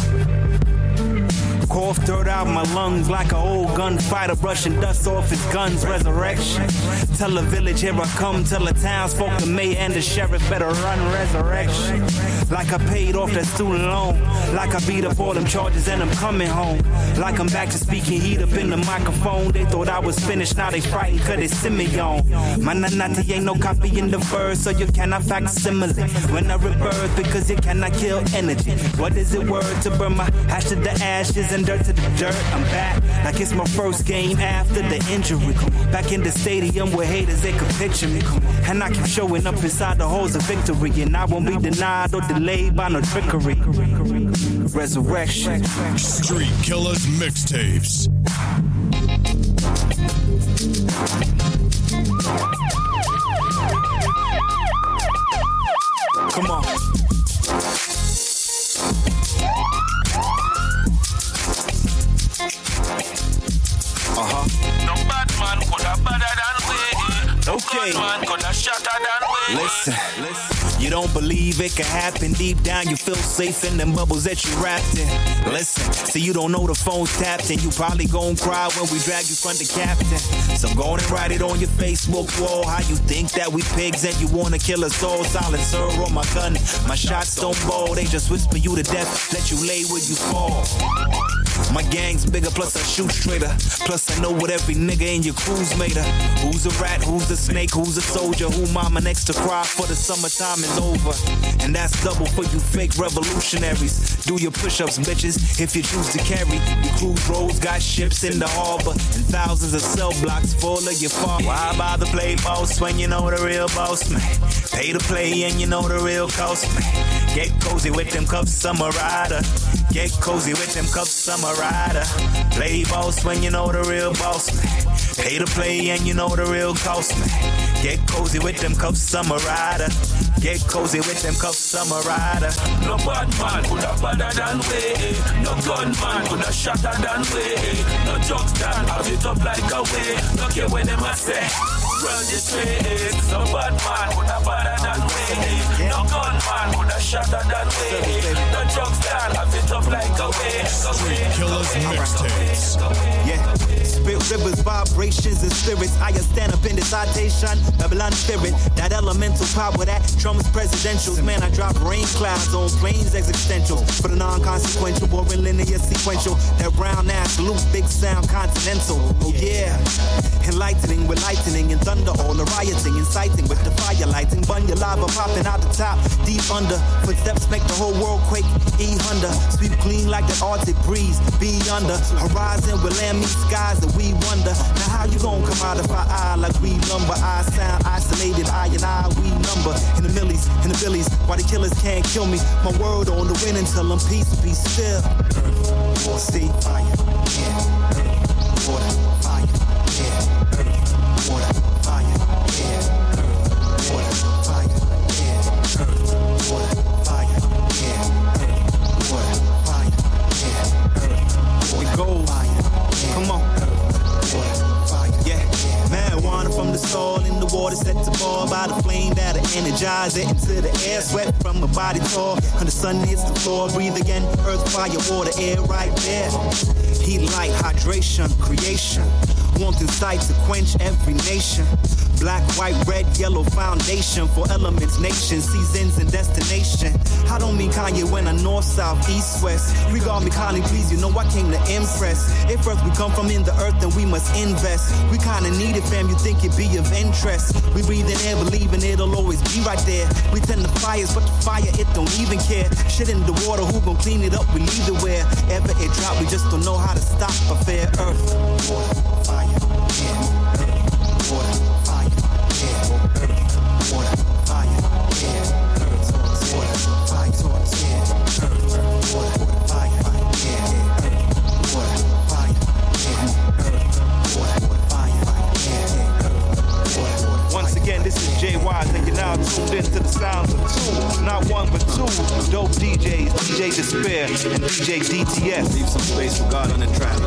Cough dirt out my lungs like an old gunfighter, brushing dust off his guns. Resurrection. Tell the village here I come. Tell the townsfolk, the mayor and the sheriff better run. Resurrection. Like I paid off that student loan. Like I beat up all them charges and I'm coming home. Like I'm back to speaking heat up in the microphone. They thought I was finished, now they frightened cause it's Simeon. My nanati ain't no copy in the verse, so you cannot facsimile when I rebirth, because you cannot kill energy. What is it worth to burn my ash to the ashes and dirt to the dirt? I'm back like it's my first game after the injury. Back in the stadium where haters they could picture me, and I keep showing up inside the halls of victory, and I won't be denied or delayed by no trickery. Resurrection. Street Killers Mixtapes. Come on. No bad man could have better than we. Okay. No bad man could have shatter than we. Listen. You don't don't believe it can happen. Deep down you feel safe in them bubbles that you wrapped in. Listen, see you don't know the phone's tapped in. You probably gon' cry when we drag you front the captain. So go on and write it on your Facebook wall. How you think that we pigs and you wanna kill us all? Silencer on my gun, my shots don't ball. They just whisper you to death, let you lay where you fall. My gang's bigger, plus I shoot straighter. Plus I know what every nigga in your crew's made of. Who's a rat, who's the snake, who's a soldier? Who mama next to cry for the summertime is over? And that's double for you fake revolutionaries. Do your push-ups, bitches, if you choose to carry. Your cruise roads got ships in the harbor and thousands of cell blocks full of your farm. Why bother play boss when you know the real boss, man? Pay to play and you know the real cost, man. Get cozy with them cups, summer rider. Get cozy with them cups, summer rider. Play boss when you know the real boss, man. Pay to play and you know the real cost, man. Get cozy with them cups, summer rider. Get cozy with them cups, summer rider. No bad man could have better than we. No gun man could have shatter than we. No jokes done, have it up like a way. No care when them a say, run the streets. No bad man could have better than we. No gun man could have shatter than we. No jokes done, have it up like a way. Street Killers Mixtapes. Yeah. Spit rivers, vibrations, and spirits. I stand up in this citation, Babylon spirit. That elemental power that trumps presidentials. Man, I drop rain clouds on planes existential. For the non-consequential, boring linear sequential. That brown ass loop, big sound continental. Oh yeah. Enlightening with lightning and thunder. All the rioting, inciting with the fire lighting. Bun your lava popping out the top, deep under. Footsteps make the whole world quake. E-Honda, sweep clean like the Arctic breeze. Be under horizon with land meet skies that we wonder. Now how you gon' come out of our eye like we lumber? I sound isolated, I and I, we number. In the millies, in the billies, why the killers can't kill me? My word on the wind until I'm peace, be still. Earth, sea, fire, yeah. Earth, water, fire, yeah. Earth, water, fire, yeah. Earth, water, fire, yeah. Earth, water, fire, yeah. Earth, water, fire, yeah. Earth, we go, fire, come on. Marijuana from the soil in the water set to boil by the flame that'll energize it into the air. Sweat from my body tall, when the sun hits the floor. Breathe again, earth, fire, water, air right there. Heat, light, hydration, creation. Wanting sight to quench every nation. Black, white, red, yellow foundation for elements, nations, seasons, and destination. I don't mean Kanye when I north, south, east, west. Regard me kindly, please, you know I came to impress. If earth we come from in the earth, then we must invest. We kinda need it, fam, you think it'd be of interest. We breathe in air, believing it'll always be right there. We tend the fires, but the fire, it don't even care. Shit in the water, who gon' clean it up? We leave it wherever it drop, we just don't know how to stop a fair earth. Water, fire, yeah. Earth, water, fire, yeah. Earth, water, fire, yeah. Earth, water, fire, yeah. Earth, water, fire, yeah. Earth, water, fire, yeah. Earth, water, fire, yeah. Once again, this is Jay Wise, and you're now tuned into the sounds of two, not one but two dope DJs, DJ Despair and DJ DTS. Leave some space for God on the track.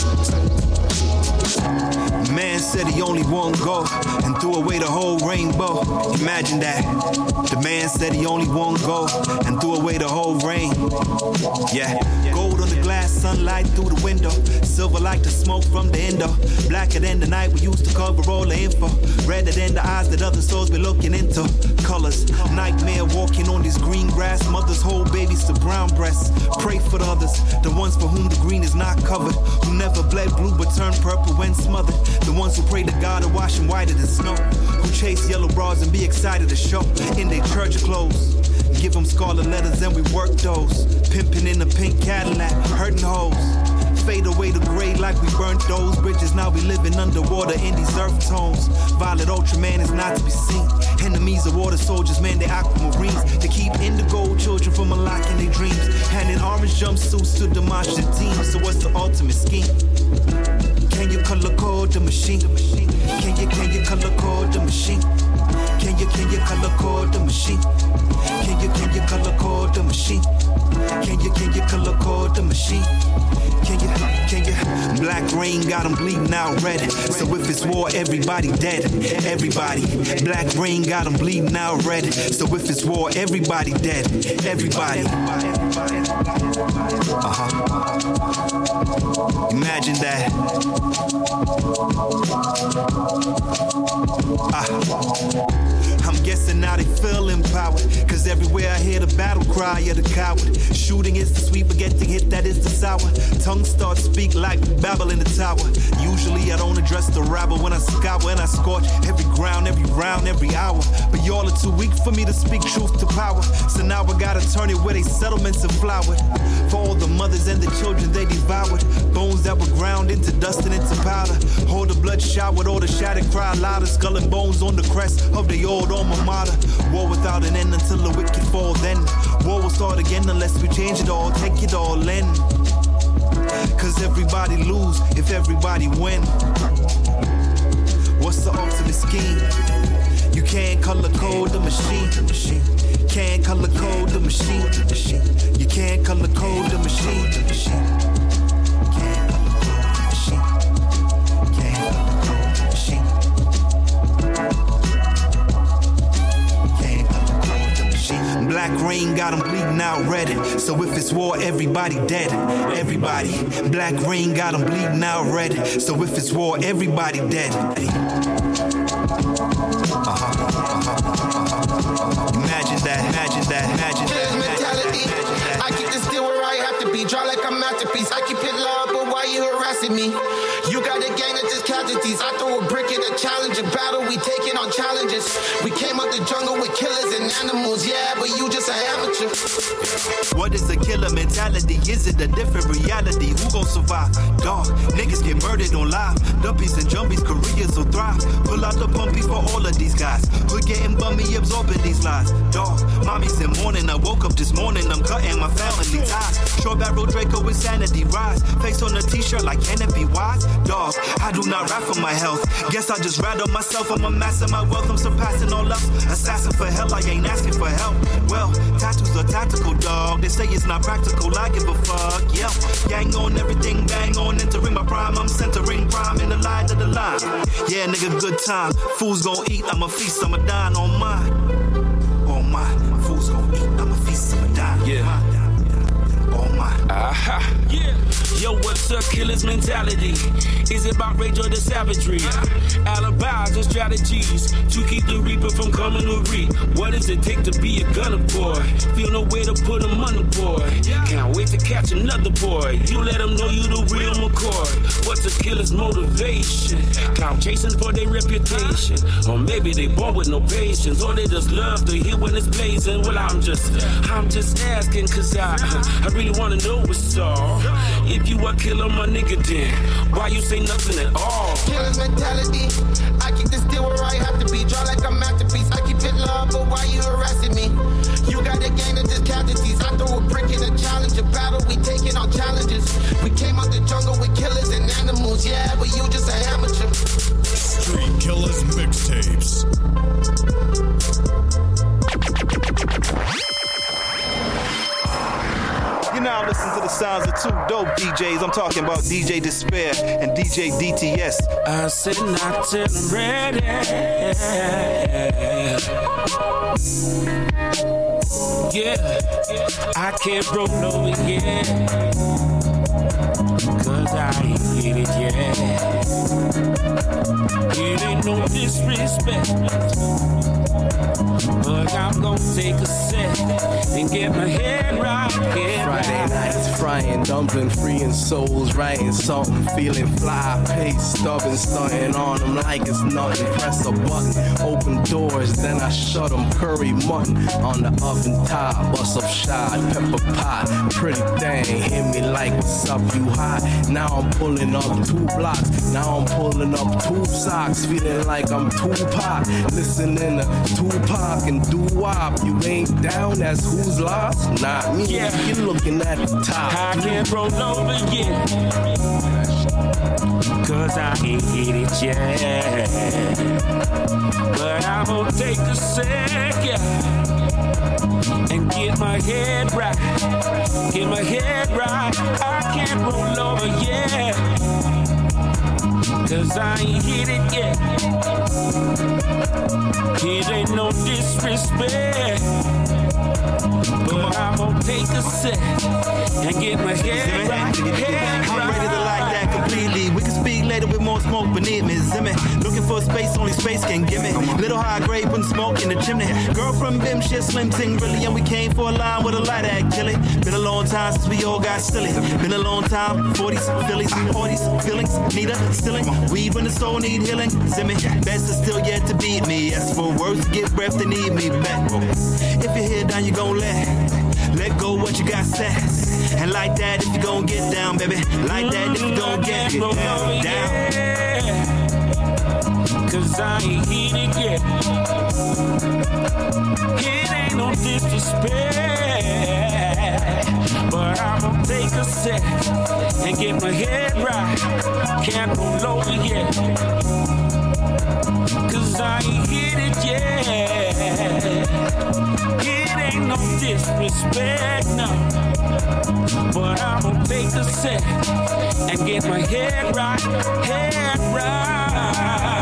Man said he only won't go and threw away the whole rainbow. Imagine that. The man said he only won't go and threw away the whole rain. Yeah. Gold on the glass, sunlight through the window. Silver like the smoke from the endo. Blacker than the night we used to cover all the info. Redder than the eyes that other souls be looking into. Colors, nightmare walking on this green grass. Mothers hold babies to brown breasts. Pray for the others, the ones for whom the green is not covered. Who never bled blue but turned purple when smothered. The ones who pray to God to wash them whiter than snow. Who chase yellow bras and be excited to show in their church clothes. Give them scarlet letters and we work those. Pimping in a pink Cadillac, hurting hoes. Fade away the gray like we burnt those bridges. Now we living underwater in these earth tones. Violet Ultraman is not to be seen. Enemies of water soldiers, man, they aquamarines. They keep indigo children from unlocking their dreams. Handing orange jumpsuits to demolish the team. So what's the ultimate scheme? Can you color code the machine? Can you color code the machine? Can you color code the machine? Can you color code the machine? Can you color code the machine? Can you Black rain got them bleeding out red. So if it's war, everybody dead. Everybody. Black rain got them bleeding out red. So if it's war, everybody dead. Everybody. Imagine that. I'm guessing now they feel empowered. Cause everywhere I hear the battle cry of the coward. Shooting is the sweet, but getting hit, that is the sour. Tongue starts to speak like Babel in the tower. Usually I don't address the rabble when I scour and I scorch every ground, every round, every hour. But y'all are too weak for me to speak truth to power. So now I gotta turn it where they settlements are flowered. For all the mothers and the children they devoured. Bones that were ground into dust and into powder. All the blood showered, all the shattered cry louder. Skull and bones on the crest of the old alma mater. War without an end until the wicked fall. Then war will start again unless we change it all, take it all in. Cause everybody lose if everybody win. What's the ultimate scheme? You can't color code the machine. Can't color code the machine. You can't color code the machine. Black rain got them bleeding out red. So if it's war, everybody dead. Everybody. Black rain got them bleeding out red. So if it's war, everybody dead. Imagine that, imagine that, imagine that. Mentality. I keep this still where I have to be. Draw like a masterpiece. I keep it low, but why you harassing me? You got a gang of just casualties. I throw a brick in a challenge, a battle. We taking on challenges. We came out the jungle with killers and animals. Yeah, but you just an amateur. What is a killer mentality? Is it a different reality? Who gon' survive? Dog, niggas get murdered on live. Dumpies and jumpies, careers will thrive. Pull out the pumpy for all of these guys. We're getting bummy, absorbing these lies. Dog, mommy's in mourning. I woke up this morning, I'm cutting my family ties. Short barrel Draco with sanity rise. Face on a t-shirt like can it be wise? Dog, I do not rap for my health. Guess I just rattle myself. I'm amassing my wealth, I'm surpassing all else. Assassin for hell, I ain't asking for help. Well, tattoos are tactical, dog. They say it's not practical, I give a fuck. Yeah, gang on everything, bang on. Entering my prime, I'm centering prime in the line of the line. Yeah, nigga, good time. Fools gon' eat, I'ma feast, I'ma dine on mine. Oh my, fools gon' eat, I'ma feast, I'ma dine. Yeah. Oh my. Aha. Yeah. Yo, what's a killer's mentality? Is it about rage or the savagery? Alibis and strategies to keep the reaper from coming to reap. What does it take to be a gunner boy? Feel no way to put him on the boy. Can't wait to catch another boy. You let him know you the real McCoy. What's a killer's motivation? Clout chasing for their reputation. Or maybe they born with no patience. Or they just love to hear when it's blazing. Well, I'm just asking cause I really wanna know what's all. If you a killer, my nigga, then why you say nothing at all? Killer's mentality. I keep this still where I have to be. Draw like a masterpiece. I keep it low, but why you harassing me? You got a gang of just casualties. I throw a brick in a challenge, a battle. We taking on challenges. We came out the jungle with killers and animals. Yeah, but you just an amateur. Street Killers Mixtapes. You now listen to the sounds of two dope DJs. I'm talking about DJ Despair and DJ DTS. I said not till I'm ready. Yeah, I can't roll over yet. Cause I ain't hit it yet. It ain't no disrespect, but I'm gonna take a sec and get my head right. Friday nights, frying, dumpling, freeing souls, writing something, feeling fly, pace, stubborn, stunting on them like it's nothing. Press a button, open doors, then I shut them. Curry mutton on the oven top, bust up shot, pepper pot, pretty thing, hit me like what's up, you hot? Now I'm pulling up 2 blocks, now I'm pulling up 2 socks, feeling like I'm Tupac, listening to Tupac and doo-wop. You ain't down, that's who's lost? Not me. Yeah. You're looking at the top. I can't roll over yet, cause I ain't hit it yet. But I'm gonna take a sec, yeah, and get my head right. Get my head right. I can't roll over yet, 'cause I ain't hit it yet. It ain't no disrespect, but I'm gonna take a sec and get my head right. I'm ready to like that completely. We can speak later with more smoke beneath me. Zimmy, looking for space, only space can give me. Little high grade, putting smoke in the chimney. Girl from Bim, shit, slim ting, really, and we came for a line with a light act, kill it. Been a long time since we all got silly. Been a long time, 40s, Phillies, 40s, feelings, need a ceiling. Weed when the soul need healing. Zimmy, best is still yet to beat me. As for words to get breath, they need me back. If your head down, you gon' let go what you got set. And like that, if you gon' get down, baby. Like that, if you gon' get down. 'Cause I ain't hit it yet. It ain't no disrespect, but I'm gonna take a sec and get my head right. Can't roll over yet, 'cause I ain't hit it yet. It ain't no disrespect, no, but I'm gonna take a sec and get my head right, head right.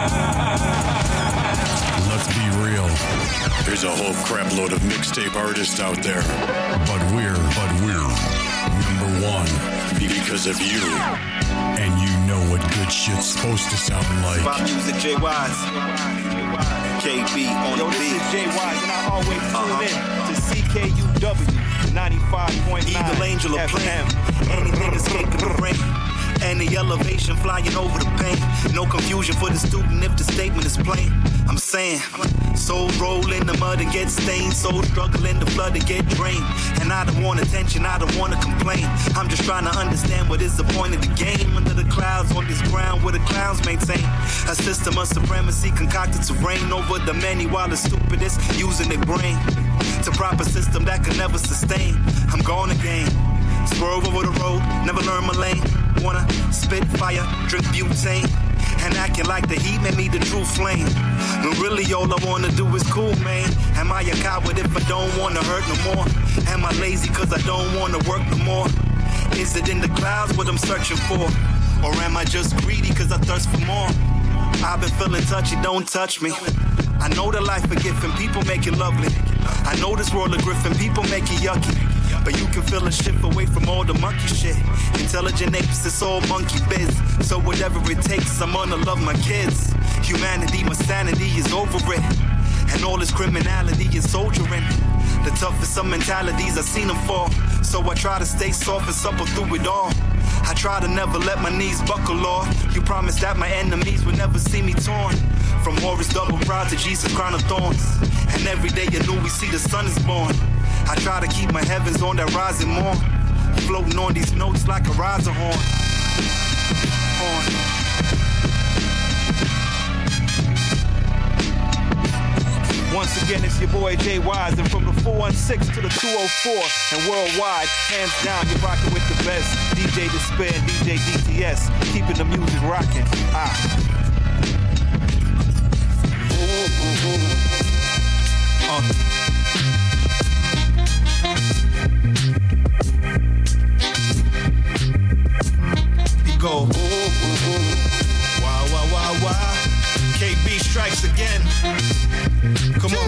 Let's be real. There's a whole crap load of mixtape artists out there. But we're number one because of you. And you know what good shit's supposed to sound like. Pop music, J Wise. KB on the beat. This is J Wise, and I always tune in to CKUW 95.9 Eagle Angel of FM. Anything escaping the rain. Any elevation flying over the pain. No confusion for the student if the statement is plain. I'm saying, soul roll in the mud and get stained. Soul struggle in the flood and get drained. And I don't want attention, I don't want to complain. I'm just trying to understand what is the point of the game. Under the clouds on this ground where the clowns maintain a system of supremacy concocted to reign over the many while the stupidest using their brain to prop a system that can never sustain. I'm gone again. Swerve over the road, never learn my lane. Wanna spit fire, drink butane, and acting like the heat made me the true flame. When really all I wanna do is cool, man. Am I a coward if I don't wanna hurt no more? Am I lazy cause I don't wanna work no more? Is it in the clouds what I'm searching for? Or am I just greedy cause I thirst for more? I've been feeling touchy, don't touch me. I know that life a gift and people make it lovely. I know this world of griffin, people make it yucky. But you can feel a shift away from all the monkey shit. Intelligent apes, it's all monkey biz. So whatever it takes, I'm gonna love my kids. Humanity, my sanity is over it. And all this criminality is soldiering. The toughest of mentalities, I've seen them fall. So I try to stay soft and supple through it all. I try to never let my knees buckle, Lord. You promised that my enemies would never see me torn. From Horus double proud to Jesus crown of thorns. And every day anew we see the sun is born. I try to keep my heavens on that rising morn. Floating on these notes like a riser horn. Once again, it's your boy Jay Wise, and from the 416 to the 204 and worldwide, hands down, you're rocking with the best. DJ Despair and DJ DTS, keeping the music rocking. We go. Wow, wow, wow, wow. KB strikes again. Come on.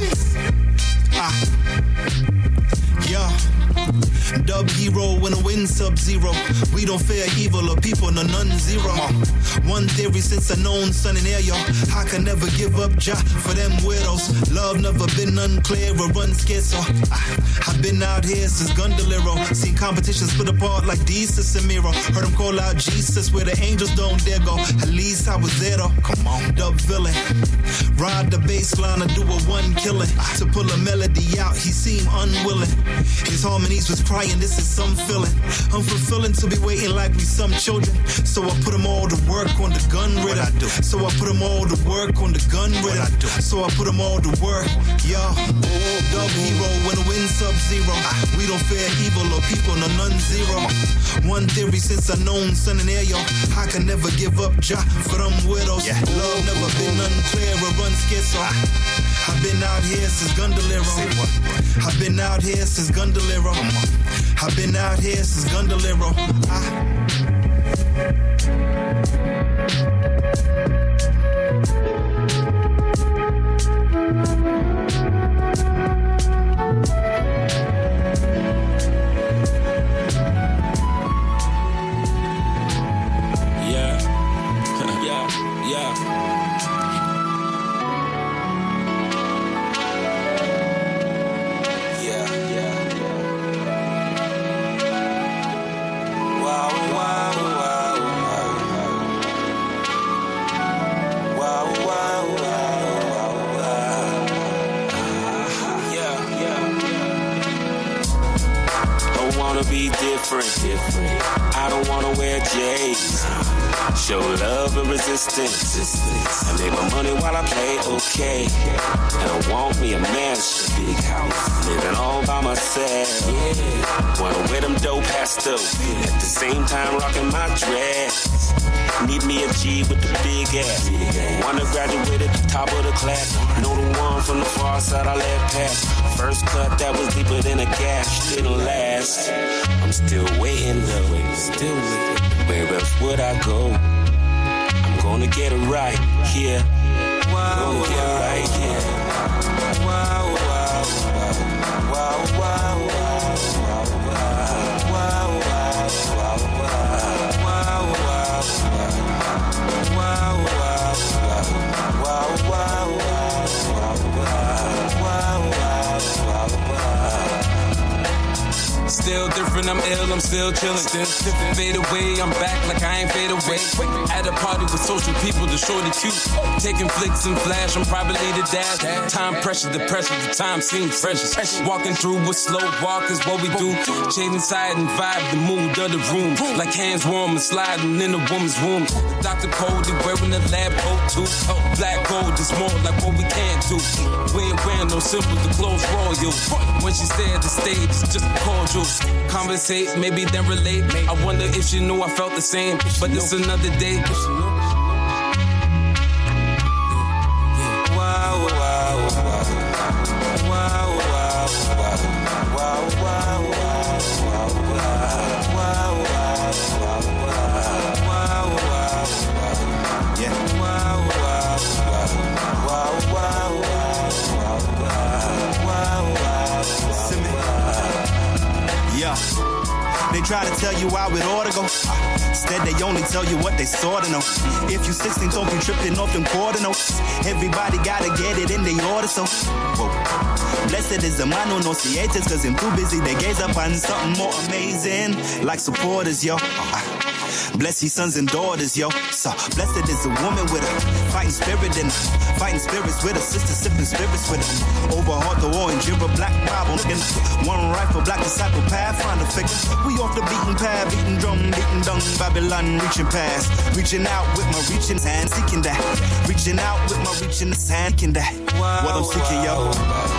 Yeah. Dub hero when the wind sub-zero. We don't fear evil or people, no none zero. One theory since I known sun and air, yo. I can never give up Jah for them weirdos. Love never been unclear or unscared, so I've been out here since Gundalero. Seen competitions split apart like Jesus and Miro. Heard them call out Jesus where the angels don't dare go. At least I was there though. Come on, Dub villain. Ride the bass line and do a one killing. To pull a melody out, he seemed unwilling. His harmonies was crying, this is some feeling. Unfulfilling to be waiting like we some children. So I put them all to work on the gun rhythm. So I put them all to work on the gun rhythm. So I put them all to work, yo. Dub hero when the wind sub-zero. We don't fear evil or people, no none zero. One theory since I known sun and air, yo. I can never give up Jah for them widows. Love never been unclear or unscared, so I've been out here since Gundalero. I've been out here since Gundalero. I've been out here since Gundalero. I don't wanna wear J's. Show love and resistance. I make my money while I play okay. And I want me a mansion, big house, living all by myself. Wanna wear them dope pastels, at the same time rocking my dress. Need me a G with the big ass. Wanna graduate at the top of the class. Know the one from the far side I let pass. First cut that was deeper than a gash, didn't last. I'm still waiting though, still waiting. Where else would I go? I'm gonna get it right here. I'm gonna get it right here. Wow, wow, wow, wow, wow, wow, wow, wow, wow, Still different, I'm ill, I'm still chillin'. Still fade away, I'm back like I ain't fade away. At a party with social people, the shorty cute. Taking flicks and flash, I'm probably the dash. Time pressure, the time seems precious. Walking through with slow walk is what we do. Shade inside and vibe the mood of the room. Like hands warm and sliding in a woman's womb. Dr. Cody wearing the lab coat too. Black gold is more like what we can't do. We ain't wearing no symbols, the clothes royal. When she stare at the stage, it's just cordial. Conversate, maybe then relate. I wonder if she knew I felt the same. But it's another day. They try to tell you how it ought to go. Instead, they only tell you what they sorta know. If you 16, don't be tripping off them quarter notes. Everybody gotta get it in they order, so. Whoa. Blessed is the man who knows the haters, cause I'm too busy. They gaze up on something more amazing. Like supporters, yo. Bless ye sons and daughters, yo. So blessed is a woman with a fighting spirit and fighting spirits with a sister sipping spirits with her. Overhauled the war and Jibba Black Bible in one rifle, black disciple pathfinder figure. We off the beaten path, beating drum, beating dung, Babylon reaching past. Reaching out with my reaching hand, seeking that. Reaching out with my reaching hand, seeking that. What I'm seeking, yo.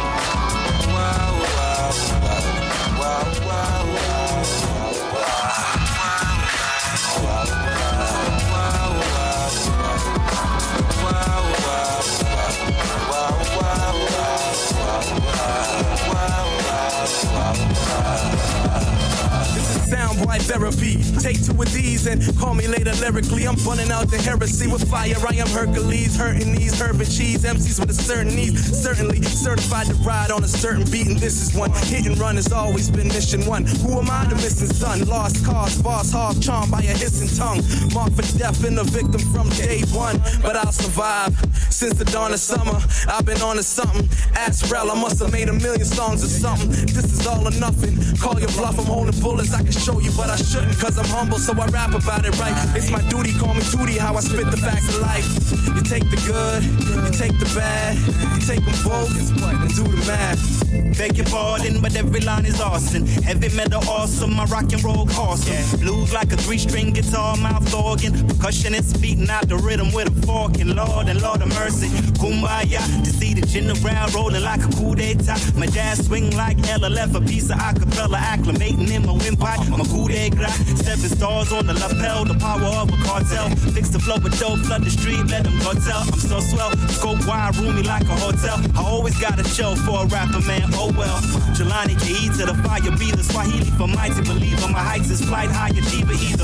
Soundboy therapy. Take two of these and call me later lyrically. I'm bunning out the heresy with fire. I am Hercules, hurting these herb and cheese MCs with a certain need. Certainly certified to ride on a certain beat, and this is one. Hit and run has always been mission one. Who am I, the missing son? Lost cause, boss hog, charmed by a hissing tongue. Marked for death and a victim from day one. But I'll survive. Since the dawn of summer, I've been on to something. Ask Rel, I must have made 1 million songs or something. This is all or nothing. Call your bluff, I'm holding bullets. I can show you, but I shouldn't, cause I'm humble, so I rap about it right. It's my duty, call me Tootie, how I spit the facts of life. You take the good, you take the bad, you take them both, and do the math. Beg your pardon, but every line is awesome. Heavy metal awesome, my rock and roll awesome. Blues like a 3-string guitar, mouth organ. Percussionists beating out the rhythm with a fork. And Lord of mercy, kumbaya. To see the general rolling like a coup d'etat. My jazz swing like LLF, a piece of acapella acclimating in my windpipe. My coup d'etat, 7 stars on the lapel, the power of a cartel. Fix the flow with dope, flood the street, let them go tell. I'm so swell, scope wide, roomy like a hotel. I always got a show for a rapper, man, oh well. Jelani K.E. to the fire breather, Swahili for mighty believer. My heights is flight high achiever either. You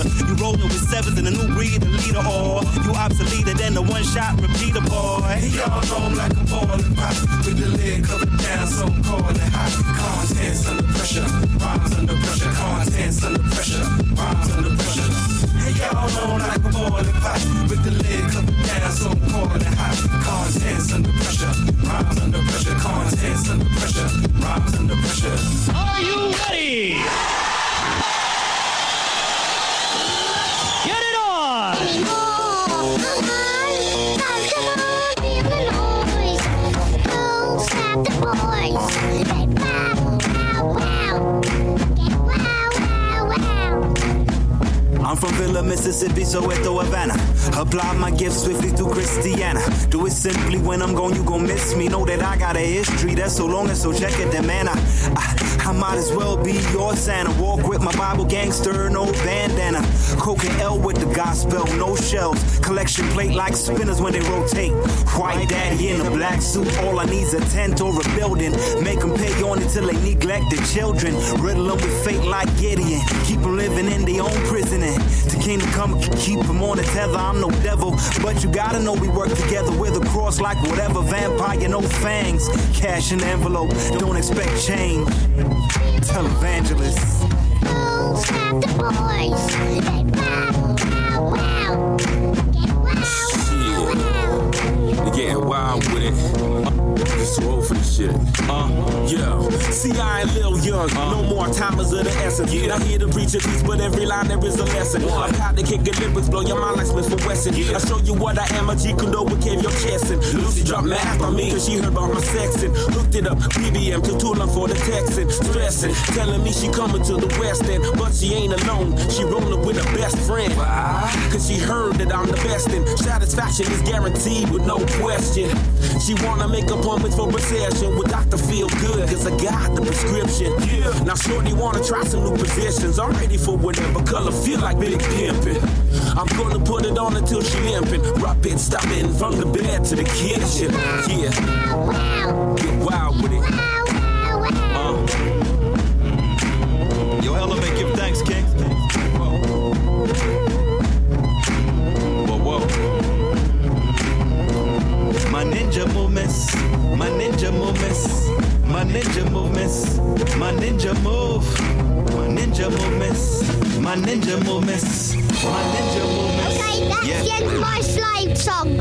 rolling with sevens and a new breed of leader, or you obsolete than the one-shot repeater, boy. Y'all know I'm like a boiling pot with the lid covered down, so cold and hot. Contents under pressure, rhymes under pressure. Contents under pressure, rhymes under pressure. Hey, y'all know I'm like a boiling pot with the lid covered down, so cold and hot. Contents under pressure, rhymes under pressure. Contents under pressure, rhymes under pressure. Are you ready? Get it on! I'm from Villa, Mississippi, Soweto, Havana. Apply my gifts swiftly to Christiana. Do it simply when I'm gone, you gon' miss me. Know that I got a history that's so long and so checkered that man, I might as well be your Santa. Walk with my Bible gangster, no bandana. Coke and L with the gospel, no shells. Collection plate like spinners when they rotate. White daddy in a black suit, all I need's a tent or a building. Make them pay on it till they neglect their children. Riddle them with fate like Gideon. Keep them living in their own prison. The kingdom come, keep them on the tether. I'm no devil, but you gotta know we work together with a cross like whatever. Vampire, no fangs. Cash in the envelope, don't expect change. Tell evangelists. Who's got the boys? They wow, wow, wow. They getting wild with it. Just too old for this shit. Yeah. See, I ain't little young. No more timers of the essence. I hear the preacher teach, but every line there is a lesson. I'm proud to kick the lyrics, blow your mind like Smith and Wesson. I show you what I am, a G Kundo with cave your chest. And Lucy dropped math on me, cause she heard about my sexing. Hooked it up, BBM to Tulum for the Texan. Stressing, telling me she coming to the West End, but she ain't alone. She rolling with her best friend. Cause she heard that I'm the best, and satisfaction is guaranteed with no question. She wanna make appointments for recession with Dr. Feel Good, cause I got the prescription. Now shorty wanna try some new positions. I'm ready for whatever color feel like big pimpin'. I'm gonna put it on until she limpin'. Rock it, stopping from the bed to the kitchen. Yeah, get wild with it. Yo, elevate, give thanks, King. Whoa. My ninja movements, my ninja movements, my ninja movements, my ninja move, my ninja movements, my ninja movements, my ninja movements. Okay, that's the end of my slave song.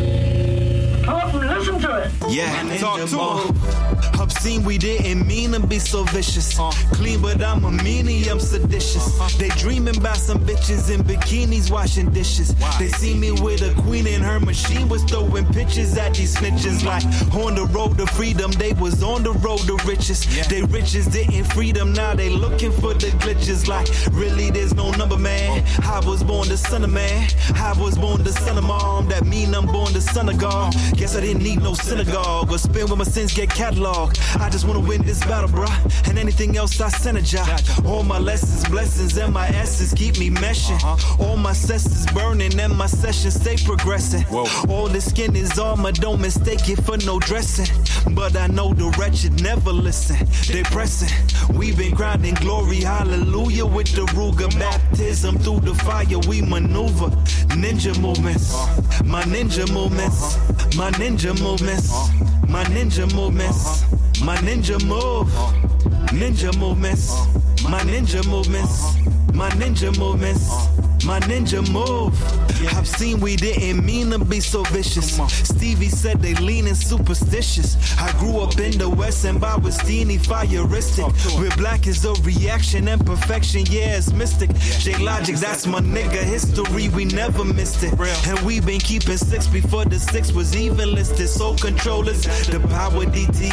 Listen to it. Yeah, talk to him. Obscene, we didn't mean to be so vicious. Clean, but I'm a meanie, I'm seditious. They dreaming about some bitches in bikinis washing dishes. They see me with a queen and her machine was throwing pictures at these snitches. Like on the road to freedom, they was on the road to riches. They riches didn't free them, now they looking for the glitches. Like really, there's no number, man. I was born the son of man. I was born the son of mom. That mean I'm born the son of God. Guess I didn't need no synagogue or spin when my sins get cataloged. I just wanna win this battle, bruh, and anything else I synergize. All my lessons, blessings, and my essence keep me meshing. All my senses burning and my sessions stay progressing. All the skin is armor, don't mistake it for no dressing. But I know the wretched never listen. They pressing. We've been grinding glory, hallelujah, with the Ruger baptism through the fire. We maneuver ninja movements, my ninja movements, my ninja movements, my ninja movements, my ninja move, ninja movements, my ninja movements, my ninja movements, my ninja move. I've seen we didn't mean to be so vicious. Stevie said they leaning superstitious. I grew up in the West and by Westini fireistic. Where black is a reaction and perfection, yeah, it's mystic. J-Logic, that's my nigga. History, we never missed it. And we been keeping 6 before the 6 was even listed. Soul controllers, the power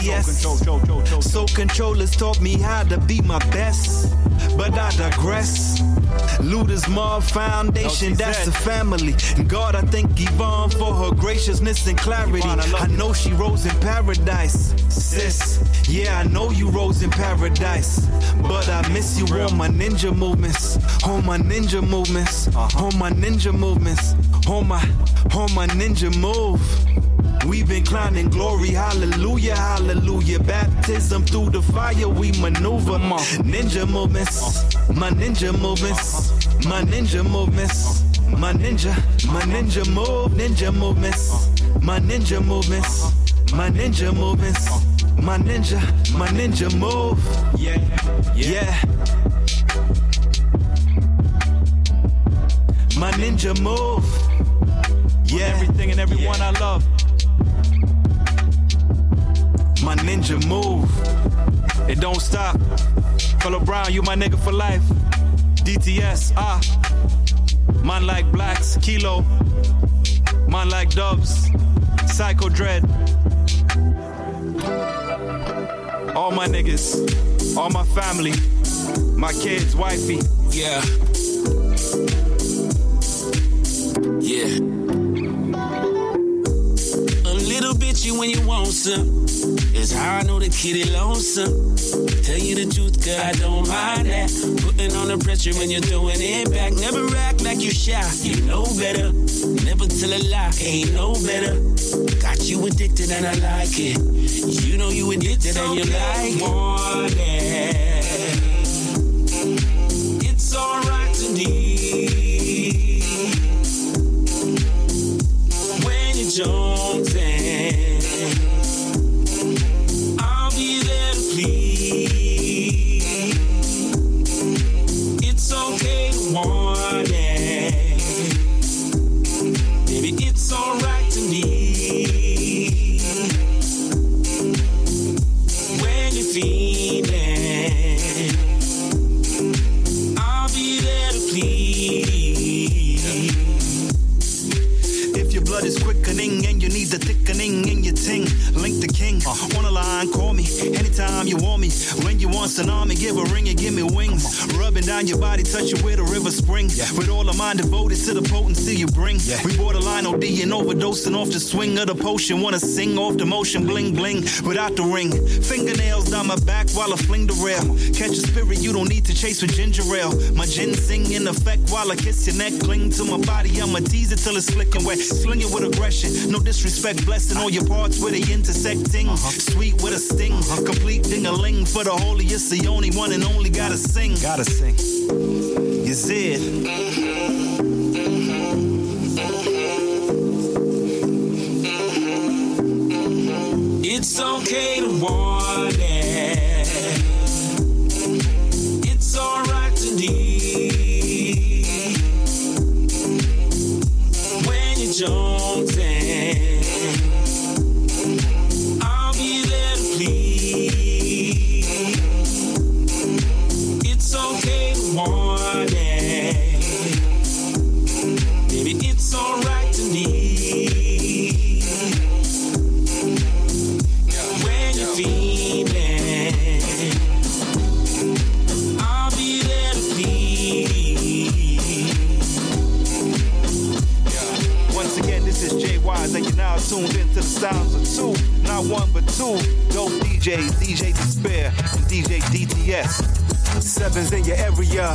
DTS. Soul controllers taught me how to be my best. But I digress. Looters Mob Foundation, that's the family. And God, I thank Yvonne for her graciousness and clarity. I know she rose in paradise, sis. Yeah, I know you rose in paradise. But I miss you on my ninja movements. On my ninja movements. On my ninja movements. On my ninja move. We've been climbing glory, hallelujah, hallelujah. Baptism through the fire, we maneuver. Ninja movements, my ninja movements, My ninja movements. My ninja movements. My ninja movements. My ninja movements. My ninja move. Yeah. My ninja move. Yeah. Everything and everyone I love. My ninja move. It don't stop. Color Brown, you my nigga for life. DTS, man like Blacks, Kilo. Man like Dubs, Psycho Dread. All my niggas, all my family, my kids, wifey. Yeah. A little bitchy when you want some. It's how I know the kitty lonesome. Tell you the truth, girl, I don't mind that. Putting on the pressure when you're throwing it back. Never act like you shy, you know better. Never tell a lie, ain't no better. Got you addicted and I like it. You know you addicted and you like it. It's alright to need when you're jonesing. I'll be there to please. It's okay to want it. Baby, it's alright to need when you're feeling. I'll be there to please. If your blood is quickening and you need the thickening in your ting, link the king on the line, call me anytime you want me. When you want tsunami, give a ring and give me wings. Rubbing down your body, touch you with a river spring. With all of mine devoted to the potency you bring. We borderline OD and overdosing off the swing of the potion. Wanna sing off the motion, bling bling without the ring. Fingernails down my back while I fling the rail. Catch a spirit you don't need to chase with ginger ale. My ginseng in effect while I kiss your neck. Cling to my body, I'ma tease it till it's slick and wet. Sling it with aggression, no disrespect. Blessing all your parts where they intersecting. Sweet with a sting, complete ding-a-ling. For the holiest, the only one and only gotta sing. Gotta sing. You see it. It's okay to want it. It's alright to need when you're jonesing. I'll be there to please. It's okay to want it. Baby, it's alright to need. I'll be there to please. Once again, this is Jay Wise, and you're now tuned into the sounds of two, not one but two dope DJs, DJ Despair and DJ DTS. Sevens in your area.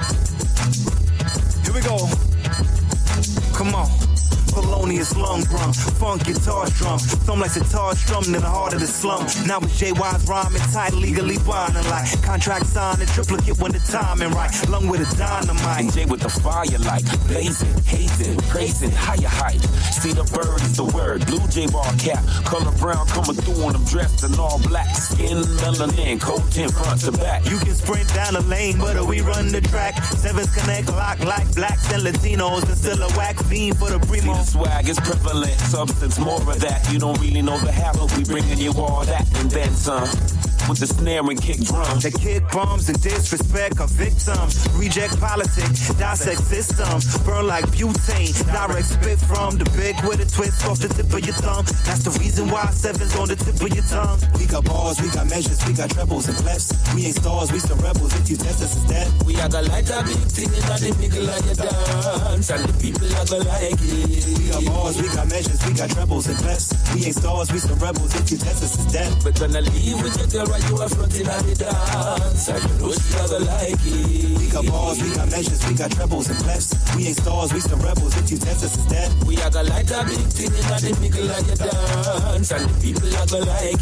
Here we go. Come on. Polonius lung drum, funk guitar strum, some like sitar strummed in the heart of the slum. Now it's J-Wise rhyming tight, legally bonding like contract signed and triplicate when the timing right. Lung with a dynamite. And J with the fire like blazing, hazing, praising, higher height. See the bird is the word, blue J-bar cap, color brown coming through on them dressed in all black, skin melanin, coat 10 front to back. You can sprint down the lane, but we run the track. Sevens connect, lock like blacks and Latinos, and still a whack fiend for the primo. Swag is prevalent, substance more of that. You don't really know the habit, we bringing you all that and then some. With the snare and kick drums. They kick bombs and disrespect our victims. Reject politics, dissect systems. Burn like butane, direct spit from the big with a twist off the tip of your tongue. That's the reason why sevens on the tip of your tongue. We got bars, we got measures, we got trebles and clefs. We ain't stars, we some rebels. If you test us, it's dead. We are gonna like a big thing and the people like a dance. And the people are gonna like it. We got bars, we got measures, we got trebles and clefs. We ain't stars, we some rebels. If you test us, it's dead. We're gonna leave with your girl while you are fronting at the dance. And you know she never like it. We got bars, we got measures, we got trebles and clefs. We ain't stars, we some rebels. If you test us, it's dead. We are gonna like a big thing and the people like a dance. And the people are gonna like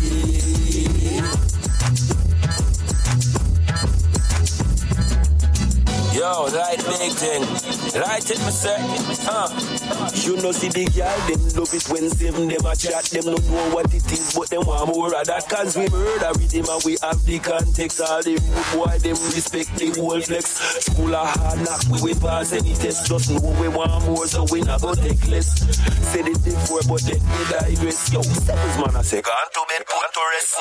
it. Yo, right big thing. Right it, me say. You know see the girl, them love it when them a chat. Them don't know what it is, but them want more of that. Cause we murder with them and we have the context. All them good boy, them respect the whole flex. School a hard knock, we pass any test. Just know we want more, so we not go take less. Said it before, but then we digress. Yo, sevens man I say, gone to bed, gone to rest.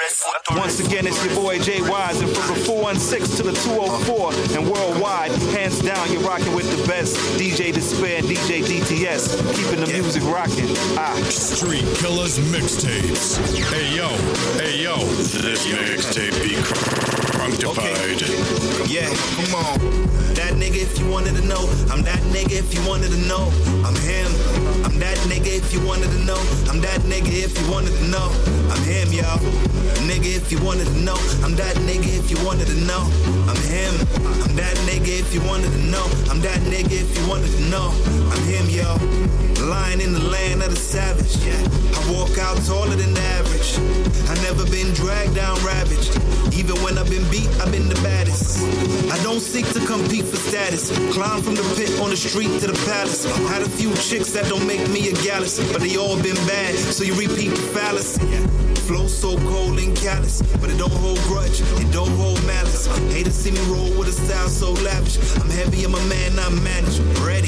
Once again, it's your boy Jay Wise, and from the 416 to the 204 and worldwide, hands down, you're rocking with the best. DJ Despair and DJ DTS, keeping the music rocking. Street Killers Mixtapes. Hey yo, this mixtape be crunctified. Okay. Yeah, come on. That nigga if you wanted to know. I'm that nigga if you wanted to know. I'm him. I'm that nigga if you wanted to know. I'm that nigga if you wanted to know. I'm him, y'all. Nigga if you wanted to know. I'm that nigga if you wanted to know. I'm him. I'm that nigga if you wanted to know. I'm that nigga if you wanted to know. I'm him, y'all. Lying in the land of the savage, yeah. I walk out taller than the average. I never been dragged down ravaged. Even when I've been beat, I've been the baddest. I don't seek to compete for status. Climb from the pit on the street to the palace. Had a few chicks that don't make me a gallus, but they all been bad, so you repeat the fallacy. Flow so cold and callous, but it don't hold grudge, it don't hold malice. Haters see me roll with a style so lavish. I'm heavy, I'm a man, I'm managed, ready.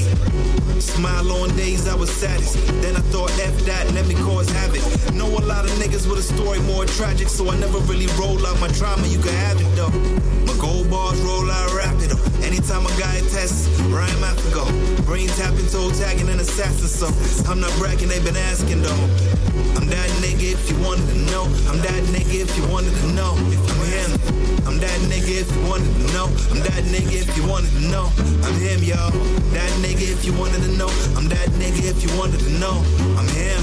Smile on days I was saddest. Then I thought, F that, let me cause havoc. Know a lot of niggas with a story more tragic, so I never really roll out my trauma, you can have it though. My gold bars roll out rapid though. Anytime a guy tests, rhyme after go. Brain tapping, toe tagging, and assassin, so I'm not bragging, they been asking though. I'm that nigga if you wanted to know. I'm that nigga if you wanted to know. I'm him. I'm that nigga if you wanted to know. I'm that nigga if you wanted to know. I'm him, y'all. That nigga if you wanted to know. I'm that nigga if you wanted to know. I'm him.